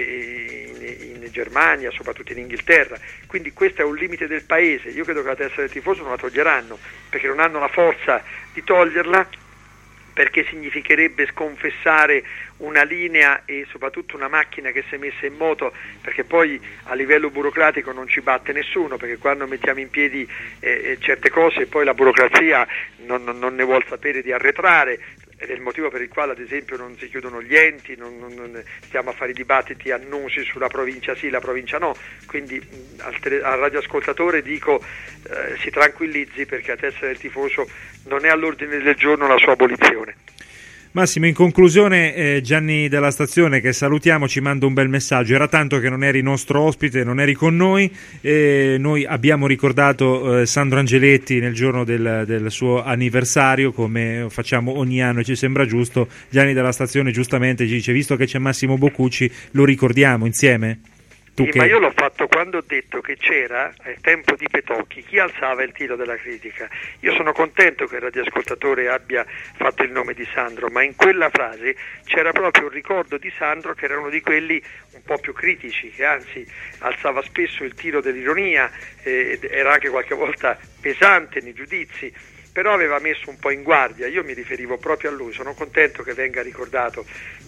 Speaker 13: in Germania, soprattutto in Inghilterra. Quindi questo è un limite del paese. Io credo che la tessera del tifoso non la toglieranno, perché non hanno la forza di toglierla, perché significherebbe sconfessare una linea e soprattutto una macchina che si è messa in moto, perché poi a livello burocratico non ci batte nessuno, perché quando mettiamo in piedi certe cose poi la burocrazia non ne vuol sapere di arretrare, ed è il motivo per il quale ad esempio non si chiudono gli enti, non stiamo a fare i dibattiti annusi sulla provincia sì, la provincia no. Quindi al radioascoltatore dico si tranquillizzi, perché a tessera del tifoso non è all'ordine del giorno la sua abolizione.
Speaker 2: Massimo, in conclusione, Gianni della Stazione, che salutiamo, ci manda un bel messaggio. Era tanto che non eri nostro ospite, non eri con noi. Noi abbiamo ricordato Sandro Angeletti nel giorno del suo anniversario, come facciamo ogni anno e ci sembra giusto. Gianni della Stazione giustamente ci dice: visto che c'è Massimo Boccucci, lo ricordiamo insieme?
Speaker 13: Sì, ma io l'ho fatto quando ho detto che c'era, al tempo di Petocchi, chi alzava il tiro della critica. Io sono contento che il radioascoltatore abbia fatto il nome di Sandro, ma in quella frase c'era proprio un ricordo di Sandro, che era uno di quelli un po' più critici, che anzi alzava spesso il tiro dell'ironia, era anche qualche volta pesante nei giudizi, però aveva messo un po' in guardia. Io mi riferivo proprio a lui, sono contento che venga ricordato.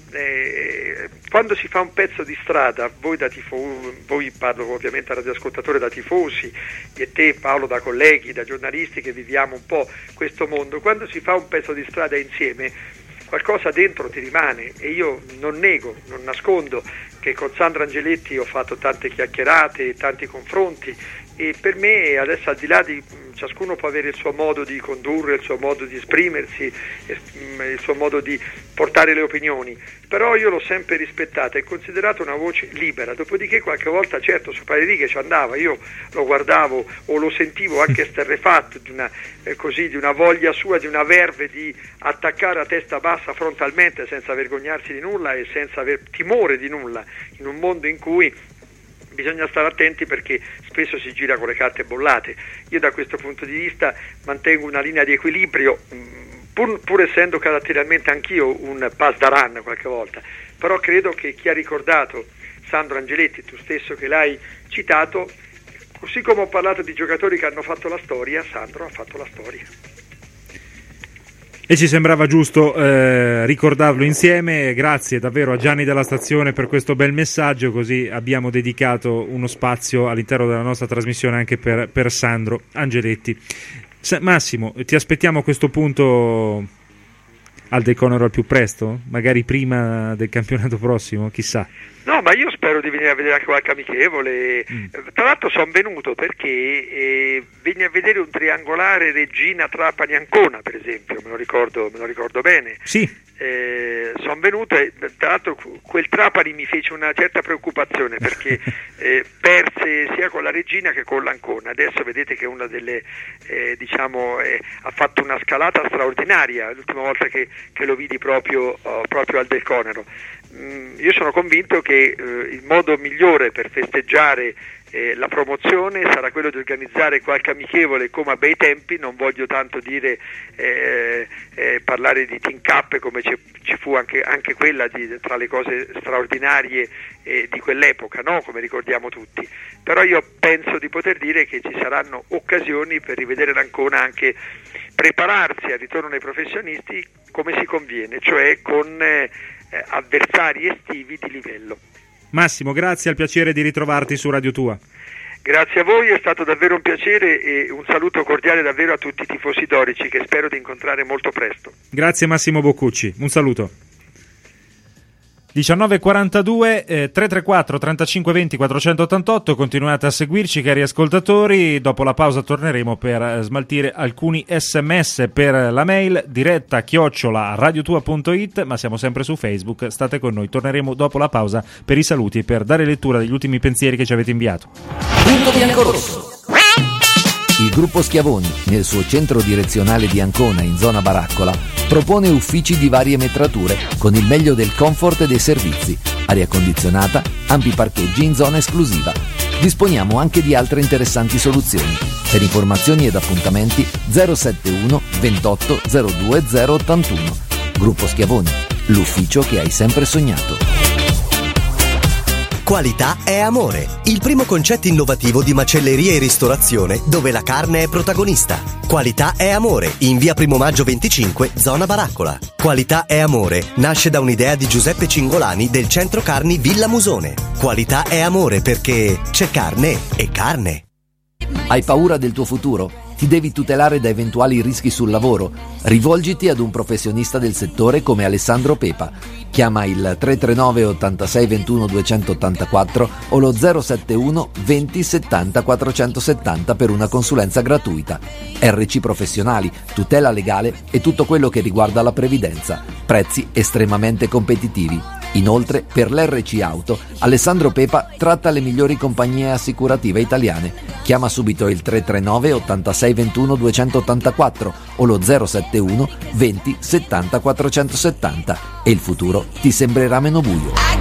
Speaker 13: Quando si fa un pezzo di strada, voi parlo ovviamente al radioascoltatore da tifosi, e te Paolo da colleghi, da giornalisti che viviamo un po' questo mondo, quando si fa un pezzo di strada insieme qualcosa dentro ti rimane, e io non nego, non nascondo che con Sandro Angeletti ho fatto tante chiacchierate, tanti confronti, e per me adesso, al di là di ciascuno può avere il suo modo di condurre, il suo modo di esprimersi, il suo modo di portare le opinioni, però io l'ho sempre rispettata e considerata una voce libera. Dopodiché qualche volta certo su parie righe ci andava, io lo guardavo o lo sentivo anche esterrefatto di una voglia sua, di una verve di attaccare a testa bassa frontalmente, senza vergognarsi di nulla e senza aver timore di nulla, in un mondo in cui bisogna stare attenti, perché spesso si gira con le carte bollate. Io da questo punto di vista mantengo una linea di equilibrio, pur essendo caratterialmente anch'io un pasdaran qualche volta, però credo che chi ha ricordato Sandro Angeletti, tu stesso che l'hai citato, così come ho parlato di giocatori che hanno fatto la storia, Sandro ha fatto la storia.
Speaker 2: E ci sembrava giusto ricordarlo insieme. Grazie davvero a Gianni della Stazione per questo bel messaggio, così abbiamo dedicato uno spazio all'interno della nostra trasmissione anche per Sandro Angeletti. Massimo, ti aspettiamo a questo punto al Deconero al più presto? Magari prima del campionato prossimo, chissà.
Speaker 13: No, ma io spero di venire a vedere anche qualche amichevole. Tra l'altro sono venuto perché venni a vedere un triangolare Regina-Trapani-Ancona, per esempio, me lo ricordo bene.
Speaker 2: Sì.
Speaker 13: Sono venuto e tra l'altro quel Trapani mi fece una certa preoccupazione, perché perse sia con la Regina che con l'Ancona. Adesso vedete che una delle ha fatto una scalata straordinaria l'ultima volta che lo vidi proprio al Deconero. Io sono convinto che il modo migliore per festeggiare la promozione sarà quello di organizzare qualche amichevole come a bei tempi. Non voglio tanto dire parlare di team cup, come ci fu anche quella tra le cose straordinarie di quell'epoca, no? Come ricordiamo tutti, però io penso di poter dire che ci saranno occasioni per rivedere l'Ancona, anche prepararsi al ritorno dei professionisti come si conviene, cioè con avversari estivi di livello.
Speaker 2: Massimo, grazie, al piacere di ritrovarti su Radio Tua.
Speaker 13: Grazie a voi, è stato davvero un piacere, e un saluto cordiale davvero a tutti i tifosi dorici, che spero di incontrare molto presto.
Speaker 2: Grazie Massimo Boccucci, un saluto. 19:42, 334 35 20 488, continuate a seguirci cari ascoltatori. Dopo la pausa torneremo per smaltire alcuni sms per la mail diretta@radiotua.it, ma siamo sempre su Facebook, state con noi. Torneremo dopo la pausa per i saluti e per dare lettura degli ultimi pensieri che ci avete inviato.
Speaker 1: Punto biancorosso. Il gruppo Schiavoni, nel suo centro direzionale di Ancona in zona Baraccola, propone uffici di varie metrature con il meglio del comfort e dei servizi, aria condizionata, ampi parcheggi in zona esclusiva. Disponiamo anche di altre interessanti soluzioni. Per informazioni ed appuntamenti 071 28 02 081. Gruppo Schiavoni, l'ufficio che hai sempre sognato.
Speaker 10: Qualità è amore, il primo concetto innovativo di macelleria e ristorazione dove la carne è protagonista. Qualità è amore, in via Primo Maggio 25, zona Baraccola. Qualità è amore nasce da un'idea di Giuseppe Cingolani del centro carni Villa Musone. Qualità è amore perché c'è carne e carne.
Speaker 1: Hai paura del tuo futuro? Ti devi tutelare da eventuali rischi sul lavoro? Rivolgiti ad un professionista del settore come Alessandro Pepa. Chiama il 339 86 21 284 o lo 071 20 70 470 per una consulenza gratuita. RC Professionali, tutela legale e tutto quello che riguarda la previdenza. Prezzi estremamente competitivi. Inoltre, per l'RC Auto, Alessandro Pepa tratta le migliori compagnie assicurative italiane. Chiama subito il 339 86 21 284 o lo 071 20 70 470 e il futuro ti sembrerà meno buio.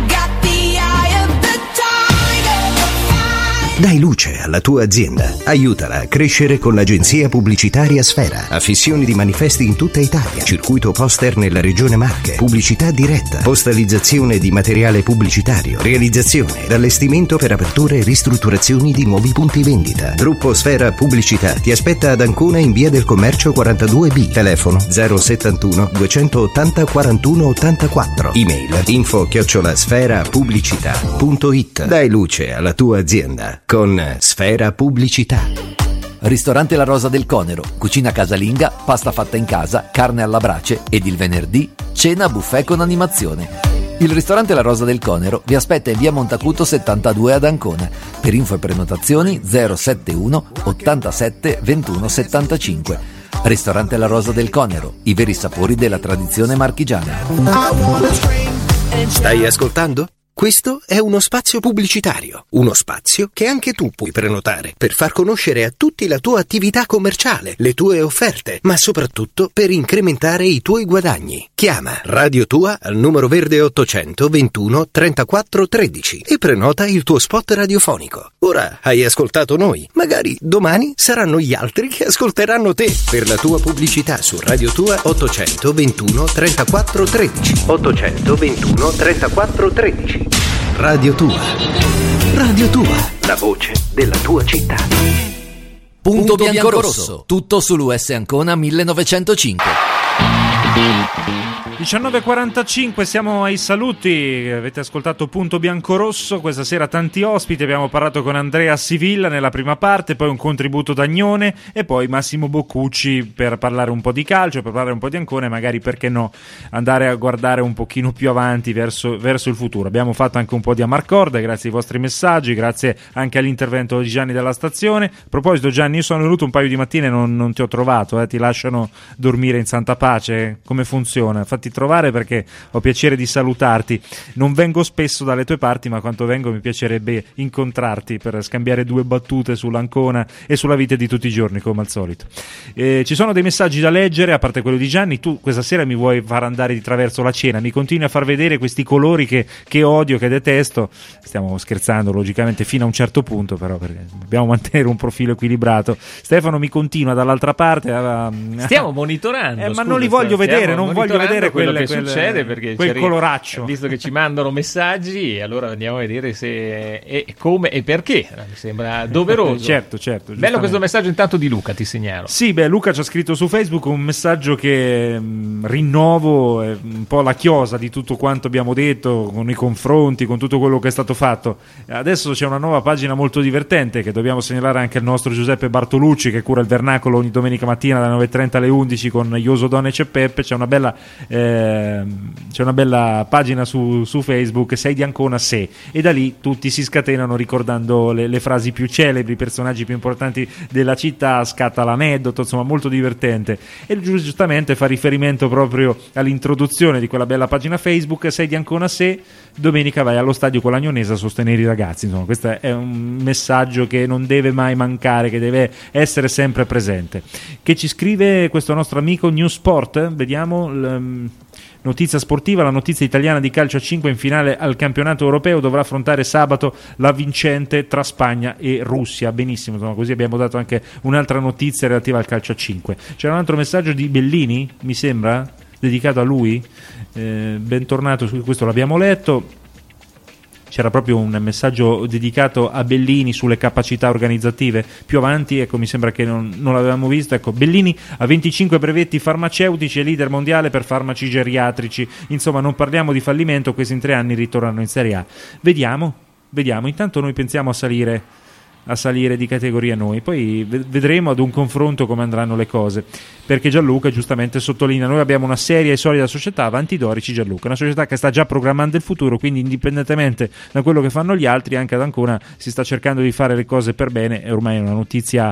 Speaker 4: Dai luce alla tua azienda. Aiutala a crescere con l'agenzia pubblicitaria Sfera. Affissioni di manifesti in tutta Italia. Circuito poster nella regione Marche. Pubblicità diretta. Postalizzazione di materiale pubblicitario. Realizzazione ed allestimento per aperture e ristrutturazioni di nuovi punti vendita. Gruppo Sfera Pubblicità ti aspetta ad Ancona in via del Commercio 42B. Telefono 071 280 41 84. Email info@sferapubblicità.it. Dai luce alla tua azienda con Sfera Pubblicità.
Speaker 1: Ristorante La Rosa del Conero, cucina casalinga, pasta fatta in casa, carne alla brace ed il venerdì cena buffet con animazione. Il ristorante La Rosa del Conero vi aspetta in via Montacuto 72 ad Ancona. Per info e prenotazioni 071 87 21 75. Ristorante La Rosa del Conero, i veri sapori della tradizione marchigiana.
Speaker 4: Stai ascoltando? Questo è uno spazio pubblicitario, uno spazio che anche tu puoi prenotare per far conoscere a tutti la tua attività commerciale, le tue offerte, ma soprattutto per incrementare i tuoi guadagni. Chiama Radio Tua al numero verde 800 21 34 13 e prenota il tuo spot radiofonico. Ora hai ascoltato noi, magari domani saranno gli altri che ascolteranno te. Per la tua pubblicità su Radio Tua 800 21 34 13. 800 21 34 13. Radio Tua. Radio Tua, la voce della tua città.
Speaker 1: Punto bianco-rosso, tutto sull'US Ancona 1905.
Speaker 2: 19.45, siamo ai saluti, avete ascoltato Punto Bianco-Rosso, questa sera tanti ospiti, abbiamo parlato con Andrea Sivilla nella prima parte, poi un contributo da Agnone e poi Massimo Boccucci per parlare un po' di calcio, per parlare un po' di Ancona e magari, perché no, andare a guardare un pochino più avanti verso il futuro. Abbiamo fatto anche un po' di Amarcord, grazie ai vostri messaggi, grazie anche all'intervento di Gianni della stazione. A proposito Gianni, io sono venuto un paio di mattine e non ti ho trovato, ti lasciano dormire in santa pace? Come funziona? Fatti trovare perché ho piacere di salutarti. Non vengo spesso dalle tue parti, ma quando vengo mi piacerebbe incontrarti per scambiare due battute sull'Ancona e sulla vita di tutti i giorni, come al solito. Ci sono dei messaggi da leggere, a parte quello di Gianni. Tu questa sera mi vuoi far andare di traverso la cena, mi continui a far vedere questi colori che odio, che detesto. Stiamo scherzando logicamente fino a un certo punto, però perché dobbiamo mantenere un profilo equilibrato. Stefano mi continua dall'altra parte
Speaker 3: stiamo monitorando,
Speaker 2: ma non li voglio vedere, non voglio vedere
Speaker 3: quello che succede, perché
Speaker 2: quel coloraccio,
Speaker 3: visto che ci mandano messaggi, allora andiamo a vedere se e come e perché. Mi sembra doveroso.
Speaker 2: certo
Speaker 3: Bello questo messaggio intanto di Luca, ti segnalo.
Speaker 2: Sì, Luca ci ha scritto su Facebook un messaggio che rinnovo, è un po' la chiosa di tutto quanto abbiamo detto, con i confronti, con tutto quello che è stato fatto. Adesso c'è una nuova pagina molto divertente che dobbiamo segnalare anche al nostro Giuseppe Bartolucci, che cura il Vernacolo ogni domenica mattina dalle 9.30 alle 11 con Ioso Donne e Peppe. C'è una bella pagina su Facebook, Sei di Ancona se, e da lì tutti si scatenano ricordando le frasi più celebri, i personaggi più importanti della città, scatta l'aneddoto, insomma molto divertente. E giustamente fa riferimento proprio all'introduzione di quella bella pagina Facebook, Sei di Ancona se, domenica vai allo stadio con l'Agnonese a sostenere i ragazzi. Insomma, questo è un messaggio che non deve mai mancare, che deve essere sempre presente. Che ci scrive questo nostro amico New Sport? Vediamo. Notizia sportiva, la notizia italiana di calcio a 5 in finale al campionato europeo dovrà affrontare sabato la vincente tra Spagna e Russia. Benissimo, insomma, così abbiamo dato anche un'altra notizia relativa al calcio a 5. C'era un altro messaggio di Bellini, mi sembra, dedicato a lui. Bentornato, questo l'abbiamo letto. C'era proprio un messaggio dedicato a Bellini sulle capacità organizzative. Più avanti, ecco, mi sembra che non l'avevamo visto. Ecco, Bellini ha 25 brevetti farmaceutici e leader mondiale per farmaci geriatrici. Insomma, non parliamo di fallimento, questi in 3 anni ritornano in Serie A. Vediamo. Intanto noi pensiamo a salire di categoria noi, poi vedremo ad un confronto come andranno le cose, perché Gianluca giustamente sottolinea: noi abbiamo una seria e solida società, avanti Dorici Gianluca, una società che sta già programmando il futuro, quindi indipendentemente da quello che fanno gli altri, anche ad Ancona si sta cercando di fare le cose per bene. E ormai è una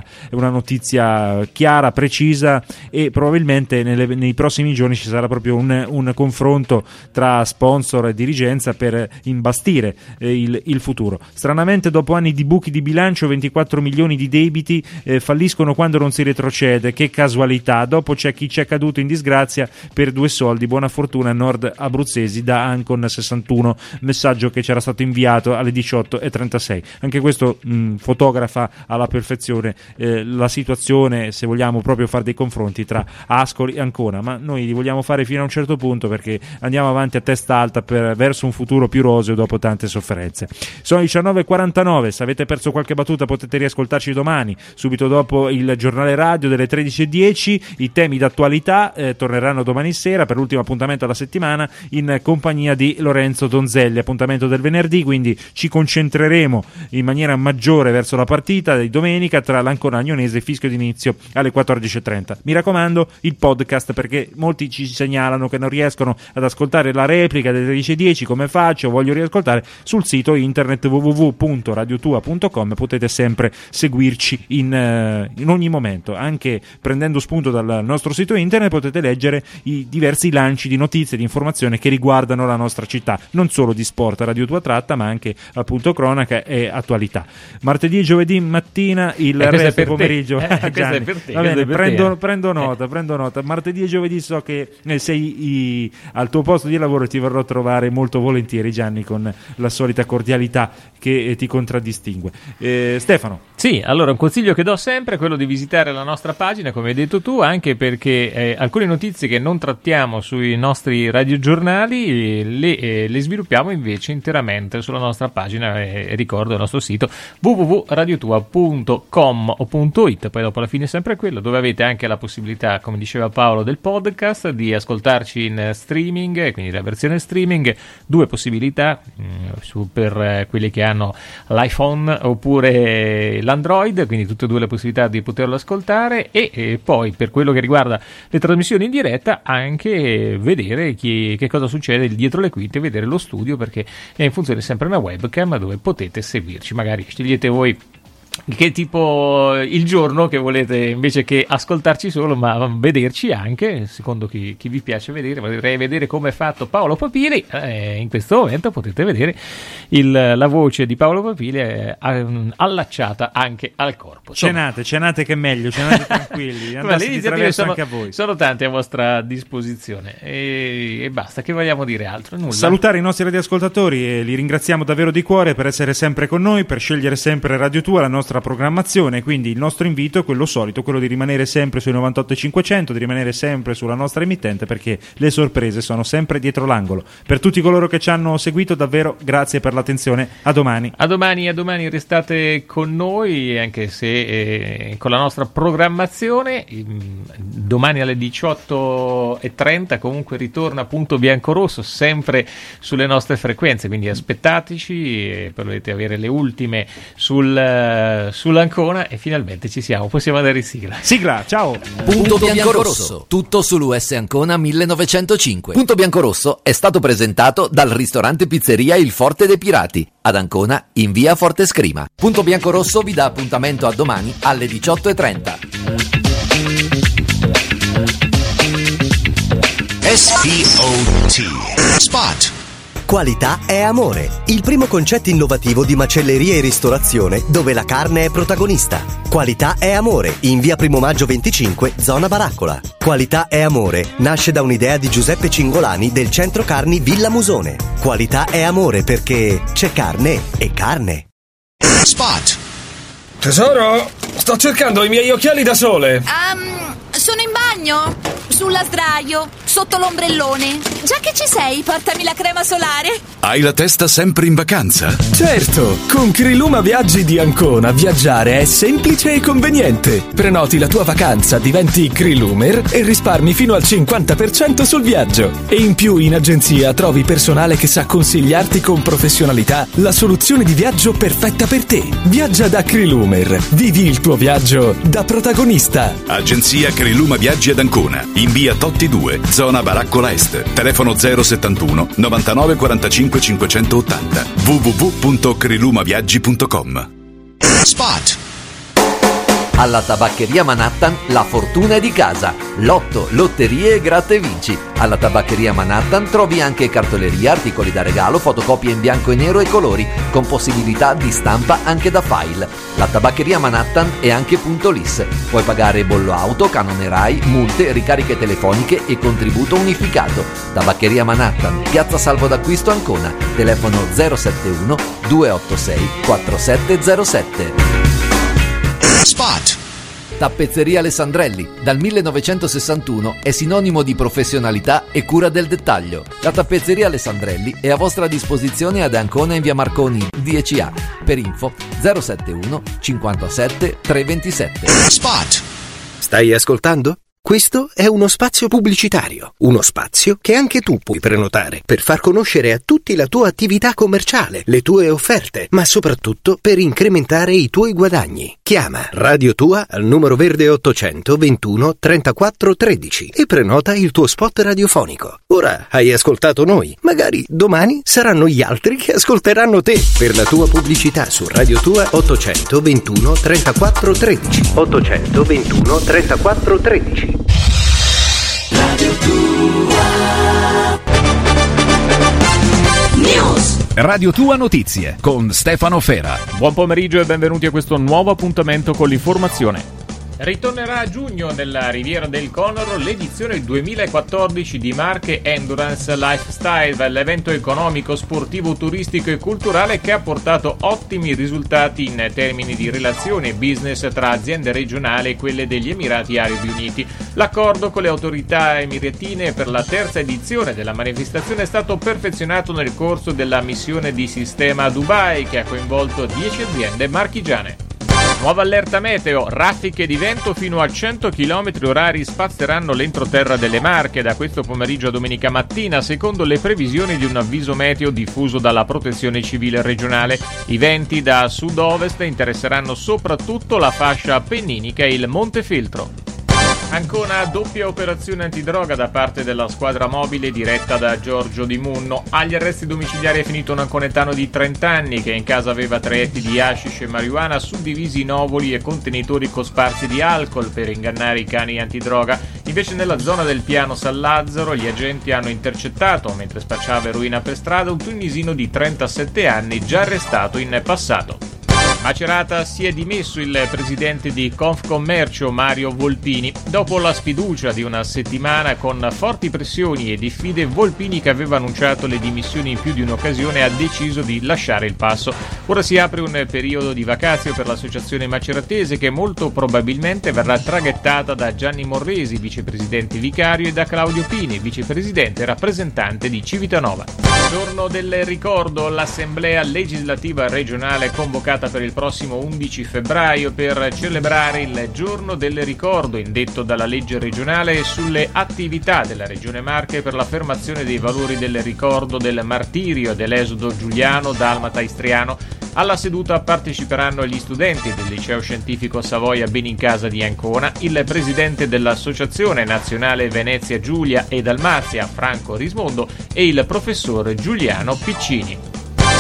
Speaker 2: notizia chiara, precisa, e probabilmente nei prossimi giorni ci sarà proprio un confronto tra sponsor e dirigenza per imbastire il futuro. Stranamente, dopo anni di buchi di bilancio, 24 milioni di debiti falliscono quando non si retrocede. Che casualità. Dopo c'è chi ci è caduto in disgrazia per 2 soldi. Buona fortuna nord abruzzesi, da Ancon 61, messaggio che c'era stato inviato alle 18:36. Anche questo fotografa alla perfezione la situazione, se vogliamo proprio fare dei confronti tra Ascoli e Ancona, ma noi li vogliamo fare fino a un certo punto, perché andiamo avanti a testa alta verso un futuro più roseo dopo tante sofferenze. Sono 19:49. Se avete perso qualche battuta potete riascoltarci domani, subito dopo il giornale radio delle 13:10. I temi d'attualità torneranno domani sera per l'ultimo appuntamento della settimana in compagnia di Lorenzo Donzelli. Appuntamento del venerdì, quindi ci concentreremo in maniera maggiore verso la partita di domenica tra l'Ancona Agnonese e Fischio d'inizio alle 14:30. Mi raccomando, il podcast, perché molti ci segnalano che non riescono ad ascoltare la replica delle 13:10. Come faccio? Voglio riascoltare. Sul sito internet www.radiotua.com potete sempre seguirci in ogni momento, anche prendendo spunto dal nostro sito internet potete leggere i diversi lanci di notizie, di informazione che riguardano la nostra città, non solo di sport Radio Tua tratta, ma anche appunto cronaca e attualità. Martedì e giovedì mattina, il resto pomeriggio.
Speaker 3: Questa è per te.
Speaker 2: Va bene, prendo nota. Martedì e giovedì so che sei al tuo posto di lavoro e ti verrò a trovare molto volentieri, Gianni, con la solita cordialità che ti contraddistingue. Stefano.
Speaker 3: Sì, allora un consiglio che do sempre è quello di visitare la nostra pagina, come hai detto tu, anche perché alcune notizie che non trattiamo sui nostri radiogiornali le sviluppiamo invece interamente sulla nostra pagina, ricordo il nostro sito www.radiotua.com o .it, poi dopo alla fine è sempre quello, dove avete anche la possibilità, come diceva Paolo, del podcast, di ascoltarci in streaming, quindi la versione streaming, 2 possibilità per quelli che hanno l'iPhone oppure l'Android, quindi tutte e 2 le possibilità di poterlo ascoltare, e poi per quello che riguarda le trasmissioni in diretta anche vedere che cosa succede dietro le quinte, vedere lo studio, perché è in funzione sempre una webcam dove potete seguirci. Magari scegliete voi che tipo il giorno che volete, invece che ascoltarci solo, ma vederci anche, secondo chi vi piace vedere. Vorrei vedere come è fatto Paolo Papili, in questo momento potete vedere la voce di Paolo Papili allacciata anche al corpo.
Speaker 2: Cenate che è meglio, cenate tranquilli, andate di traverso anche a voi.
Speaker 3: Sono tante a vostra disposizione e basta, che vogliamo dire altro? Nulla.
Speaker 2: Salutare i nostri radioascoltatori e li ringraziamo davvero di cuore per essere sempre con noi, per scegliere sempre Radio Tua, la nostra programmazione. Quindi il nostro invito è quello solito, quello di rimanere sempre sui 98.500, di rimanere sempre sulla nostra emittente, perché le sorprese sono sempre dietro l'angolo. Per tutti coloro che ci hanno seguito, davvero grazie per l'attenzione. A domani.
Speaker 3: A domani restate con noi, anche se con la nostra programmazione. Domani alle 18:30 comunque ritorna Punto Biancorosso, sempre sulle nostre frequenze, quindi aspettateci, potete avere le ultime sull'Ancona, e finalmente ci siamo, possiamo andare in sigla,
Speaker 2: ciao.
Speaker 1: Punto Biancorosso, tutto sull'US Ancona 1905. Punto Biancorosso è stato presentato dal ristorante pizzeria Il Forte dei Pirati, ad Ancona in via Forte Scrima. Punto Biancorosso vi dà appuntamento a domani alle 18:30.
Speaker 14: SPOT Spot.
Speaker 10: Qualità è amore, il primo concetto innovativo di macelleria e ristorazione dove la carne è protagonista. Qualità è amore, in via Primo Maggio 25, zona Baraccola. Qualità è amore nasce da un'idea di Giuseppe Cingolani del centro carni Villa Musone. Qualità è amore perché c'è carne e carne.
Speaker 5: Spot. Tesoro, sto cercando i miei occhiali da sole.
Speaker 6: Sono in bagno? Sulla sdraio, sotto l'ombrellone. Già che ci sei, portami la crema solare.
Speaker 7: Hai la testa sempre in vacanza?
Speaker 5: Certo, con Criluma Viaggi di Ancona viaggiare è semplice e conveniente. Prenoti la tua vacanza, diventi Crilumer e risparmi fino al 50% sul viaggio. E in più in agenzia trovi personale che sa consigliarti con professionalità la soluzione di viaggio perfetta per te. Viaggia da Crilumer, vivi il tuo viaggio da protagonista.
Speaker 7: Agenzia Criluma Viaggi ad Ancona, in via Totti 2, zona Baraccola Est. Telefono 071 99 45 580. www.crilumaviaggi.com.
Speaker 5: Spot.
Speaker 1: Alla Tabaccheria Manhattan la fortuna è di casa. Lotto, lotterie e gratta e vinci. Alla Tabaccheria Manhattan trovi anche cartoleria, articoli da regalo, fotocopie in bianco e nero e colori, con possibilità di stampa anche da file. La Tabaccheria Manhattan è anche punto LIS. Puoi pagare bollo auto, canone Rai, multe, ricariche telefoniche e contributo unificato. Tabaccheria Manhattan, Piazza Salvo d'Acquisto Ancona. Telefono 071 286 4707.
Speaker 5: Spot.
Speaker 1: Tappezzeria Alessandrelli, dal 1961 è sinonimo di professionalità e cura del dettaglio. La Tappezzeria Alessandrelli è a vostra disposizione ad Ancona in via Marconi 10A. Per info 071 57 327.
Speaker 5: Spot.
Speaker 4: Stai ascoltando? Questo è uno spazio pubblicitario, uno spazio che anche tu puoi prenotare per far conoscere a tutti la tua attività commerciale, le tue offerte, ma soprattutto per incrementare i tuoi guadagni. Chiama Radio Tua al numero verde 800 21 34 13 e prenota il tuo spot radiofonico. Ora hai ascoltato noi, magari domani saranno gli altri che ascolteranno te. Per la tua pubblicità su Radio Tua 800 21 34 13. 821 34 13.
Speaker 11: Radio Tua News.
Speaker 14: Radio Tua Notizie con Stefano Fera.
Speaker 3: Buon pomeriggio e benvenuti a questo nuovo appuntamento con l'informazione. Ritornerà a giugno nella Riviera del Conoro l'edizione 2014 di Marche Endurance Lifestyle, l'evento economico, sportivo, turistico e culturale che ha portato ottimi risultati in termini di relazioni e business tra aziende regionali e quelle degli Emirati Arabi Uniti. L'accordo con le autorità emiratine per la terza edizione della manifestazione è stato perfezionato nel corso della missione di sistema a Dubai che ha coinvolto 10 aziende marchigiane. Nuova allerta meteo, raffiche di vento fino a 100 km/h spazzeranno l'entroterra delle Marche da questo pomeriggio a domenica mattina, secondo le previsioni di un avviso meteo diffuso dalla Protezione Civile regionale. I venti da sud-ovest interesseranno soprattutto la fascia appenninica e il Montefeltro. Ancona doppia operazione antidroga da parte della squadra mobile diretta da Giorgio Di Munno. Agli arresti domiciliari è finito un anconetano di 30 anni che in casa aveva 3 etti di hashish e marijuana suddivisi in ovuli e contenitori cosparsi di alcol per ingannare i cani antidroga. Invece nella zona del piano San Lazzaro gli agenti hanno intercettato, mentre spacciava eroina per strada, un tunisino di 37 anni già arrestato in passato. Macerata si è dimesso il presidente di Confcommercio Mario Volpini. Dopo la sfiducia di una settimana con forti pressioni e diffide, Volpini, che aveva annunciato le dimissioni in più di un'occasione, ha deciso di lasciare il passo. Ora si apre un periodo di vacazio per l'associazione maceratese che molto probabilmente verrà traghettata da Gianni Morresi, vicepresidente vicario, e da Claudio Pini, vicepresidente rappresentante di Civitanova. Giorno del ricordo, l'assemblea legislativa regionale convocata per il prossimo 11 febbraio per celebrare il giorno del ricordo indetto dalla legge regionale sulle attività della Regione Marche per l'affermazione dei valori del ricordo del martirio e dell'esodo giuliano dalmata istriano. Alla seduta parteciperanno gli studenti del Liceo Scientifico Savoia Benincasa di Ancona, il presidente dell'Associazione Nazionale Venezia Giulia e Dalmazia Franco Rismondo e il professor Giuliano Piccini.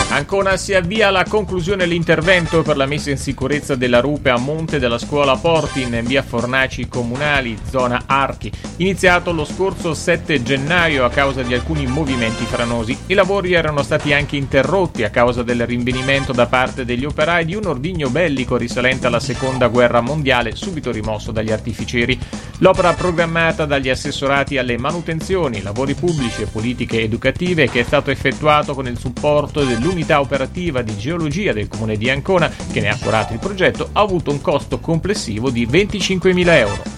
Speaker 3: Ancona si avvia alla conclusione l'intervento per la messa in sicurezza della rupe a monte della scuola Porti in via Fornaci Comunali, zona Archi, iniziato lo scorso 7 gennaio a causa di alcuni movimenti franosi. I lavori erano stati anche interrotti a causa del rinvenimento da parte degli operai di un ordigno bellico risalente alla seconda guerra mondiale, subito rimosso dagli artificieri. L'opera programmata dagli assessorati alle manutenzioni, lavori pubblici e politiche educative, che è stato effettuato con il supporto dell'unità operativa di geologia del comune di Ancona, che ne ha curato il progetto, ha avuto un costo complessivo di 25.000 euro.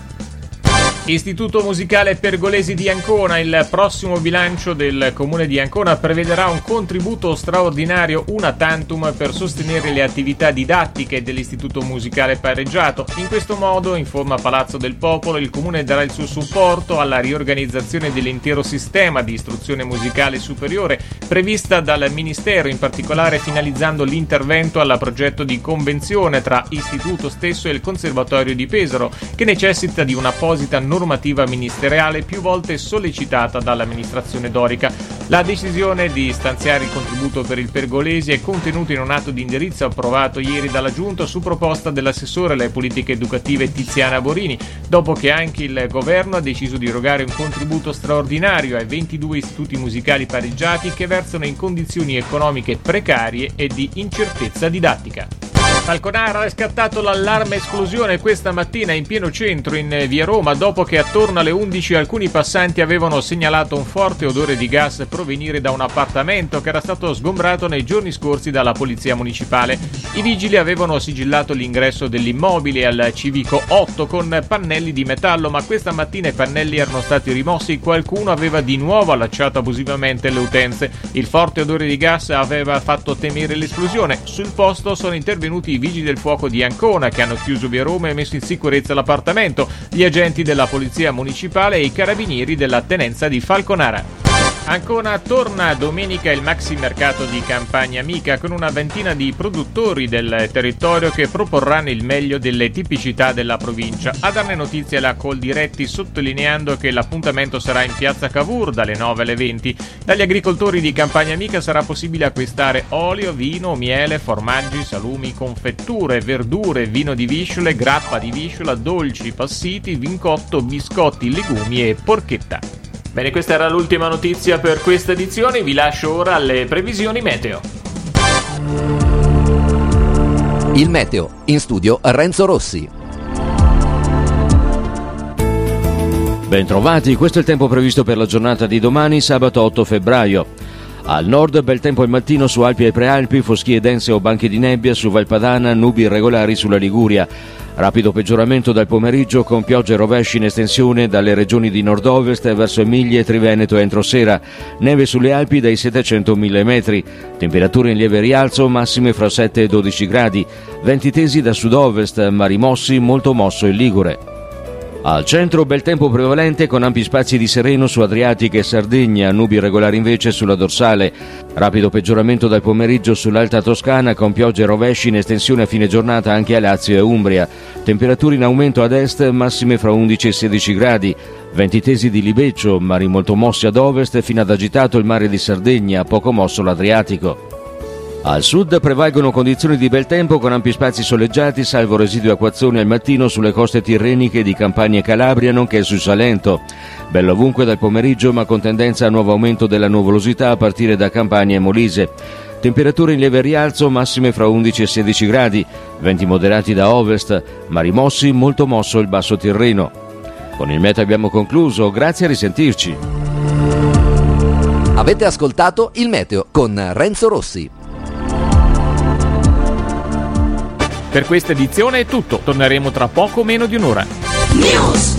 Speaker 3: Istituto Musicale Pergolesi di Ancona. Il prossimo bilancio del comune di Ancona prevederà un contributo straordinario una tantum per sostenere le attività didattiche dell'Istituto Musicale pareggiato. In questo modo, informa Palazzo del Popolo, il comune darà il suo supporto alla riorganizzazione dell'intero sistema di istruzione musicale superiore prevista dal Ministero, in particolare finalizzando l'intervento al progetto di convenzione tra istituto stesso e il Conservatorio di Pesaro, che necessita di un'apposita normativa ministeriale più volte sollecitata dall'amministrazione dorica. La decisione di stanziare il contributo per il Pergolesi è contenuta in un atto di indirizzo approvato ieri dalla Giunta su proposta dell'assessore alle politiche educative Tiziana Borini, dopo che anche il governo ha deciso di erogare un contributo straordinario ai 22 istituti musicali pareggiati che versano in condizioni economiche precarie e di incertezza didattica. Falconara ha scattato l'allarme esplosione questa mattina in pieno centro in via Roma, dopo che attorno alle 11 alcuni passanti avevano segnalato un forte odore di gas provenire da un appartamento che era stato sgombrato nei giorni scorsi dalla polizia municipale. I vigili avevano sigillato l'ingresso dell'immobile al civico 8 con pannelli di metallo, ma questa mattina i pannelli erano stati rimossi. Qualcuno aveva di nuovo allacciato abusivamente le utenze. Il forte odore di gas aveva fatto temere l'esplosione. Sul posto sono intervenuti i vigili del fuoco di Ancona, che hanno chiuso via Roma e messo in sicurezza l'appartamento, gli agenti della polizia municipale e i carabinieri della tenenza di Falconara. Ancona torna domenica il maxi mercato di Campagna Amica con una ventina di produttori del territorio che proporranno il meglio delle tipicità della provincia. A darne notizia la Coldiretti, sottolineando che l'appuntamento sarà in piazza Cavour dalle 9 alle 20. Dagli agricoltori di Campagna Amica sarà possibile acquistare olio, vino, miele, formaggi, salumi, confetture, verdure, vino di Visciole, grappa di Visciola, dolci, passiti, vincotto, biscotti, legumi e porchetta. Bene, questa era l'ultima notizia per questa edizione, vi lascio ora alle previsioni meteo.
Speaker 1: Il meteo, in studio Renzo Rossi.
Speaker 15: Bentrovati, questo è il tempo previsto per la giornata di domani, sabato 8 febbraio. Al nord bel tempo il mattino su Alpi e Prealpi, foschie dense o banchi di nebbia su Valpadana, nubi irregolari sulla Liguria. Rapido peggioramento dal pomeriggio con piogge e rovesci in estensione dalle regioni di nord-ovest verso Emilia e Triveneto entro sera. Neve sulle Alpi dai 700 ai 1000 metri. Temperature in lieve rialzo, massime fra 7 e 12 gradi. Venti tesi da sud-ovest, ma rimossi molto mosso in Ligure. Al centro bel tempo prevalente con ampi spazi di sereno su Adriatica e Sardegna, nubi irregolari invece sulla dorsale. Rapido peggioramento dal pomeriggio sull'Alta Toscana con piogge e rovesci in estensione a fine giornata anche a Lazio e Umbria. Temperature in aumento ad est, massime fra 11 e 16 gradi. Venti tesi di libeccio, mari molto mossi ad ovest fino ad agitato il mare di Sardegna, poco mosso l'Adriatico. Al sud prevalgono condizioni di bel tempo con ampi spazi soleggiati, salvo residui acquazzoni al mattino sulle coste tirreniche di Campania e Calabria, nonché sul Salento. Bello ovunque dal pomeriggio, ma con tendenza a nuovo aumento della nuvolosità a partire da Campania e Molise. Temperature in lieve rialzo, massime fra 11 e 16 gradi. Venti moderati da ovest, ma rimossi molto mosso il basso Tirreno. Con il meteo abbiamo concluso, grazie e a risentirci.
Speaker 1: Avete ascoltato il meteo con Renzo Rossi.
Speaker 3: Per questa edizione è tutto, torneremo tra poco meno di un'ora.
Speaker 11: News.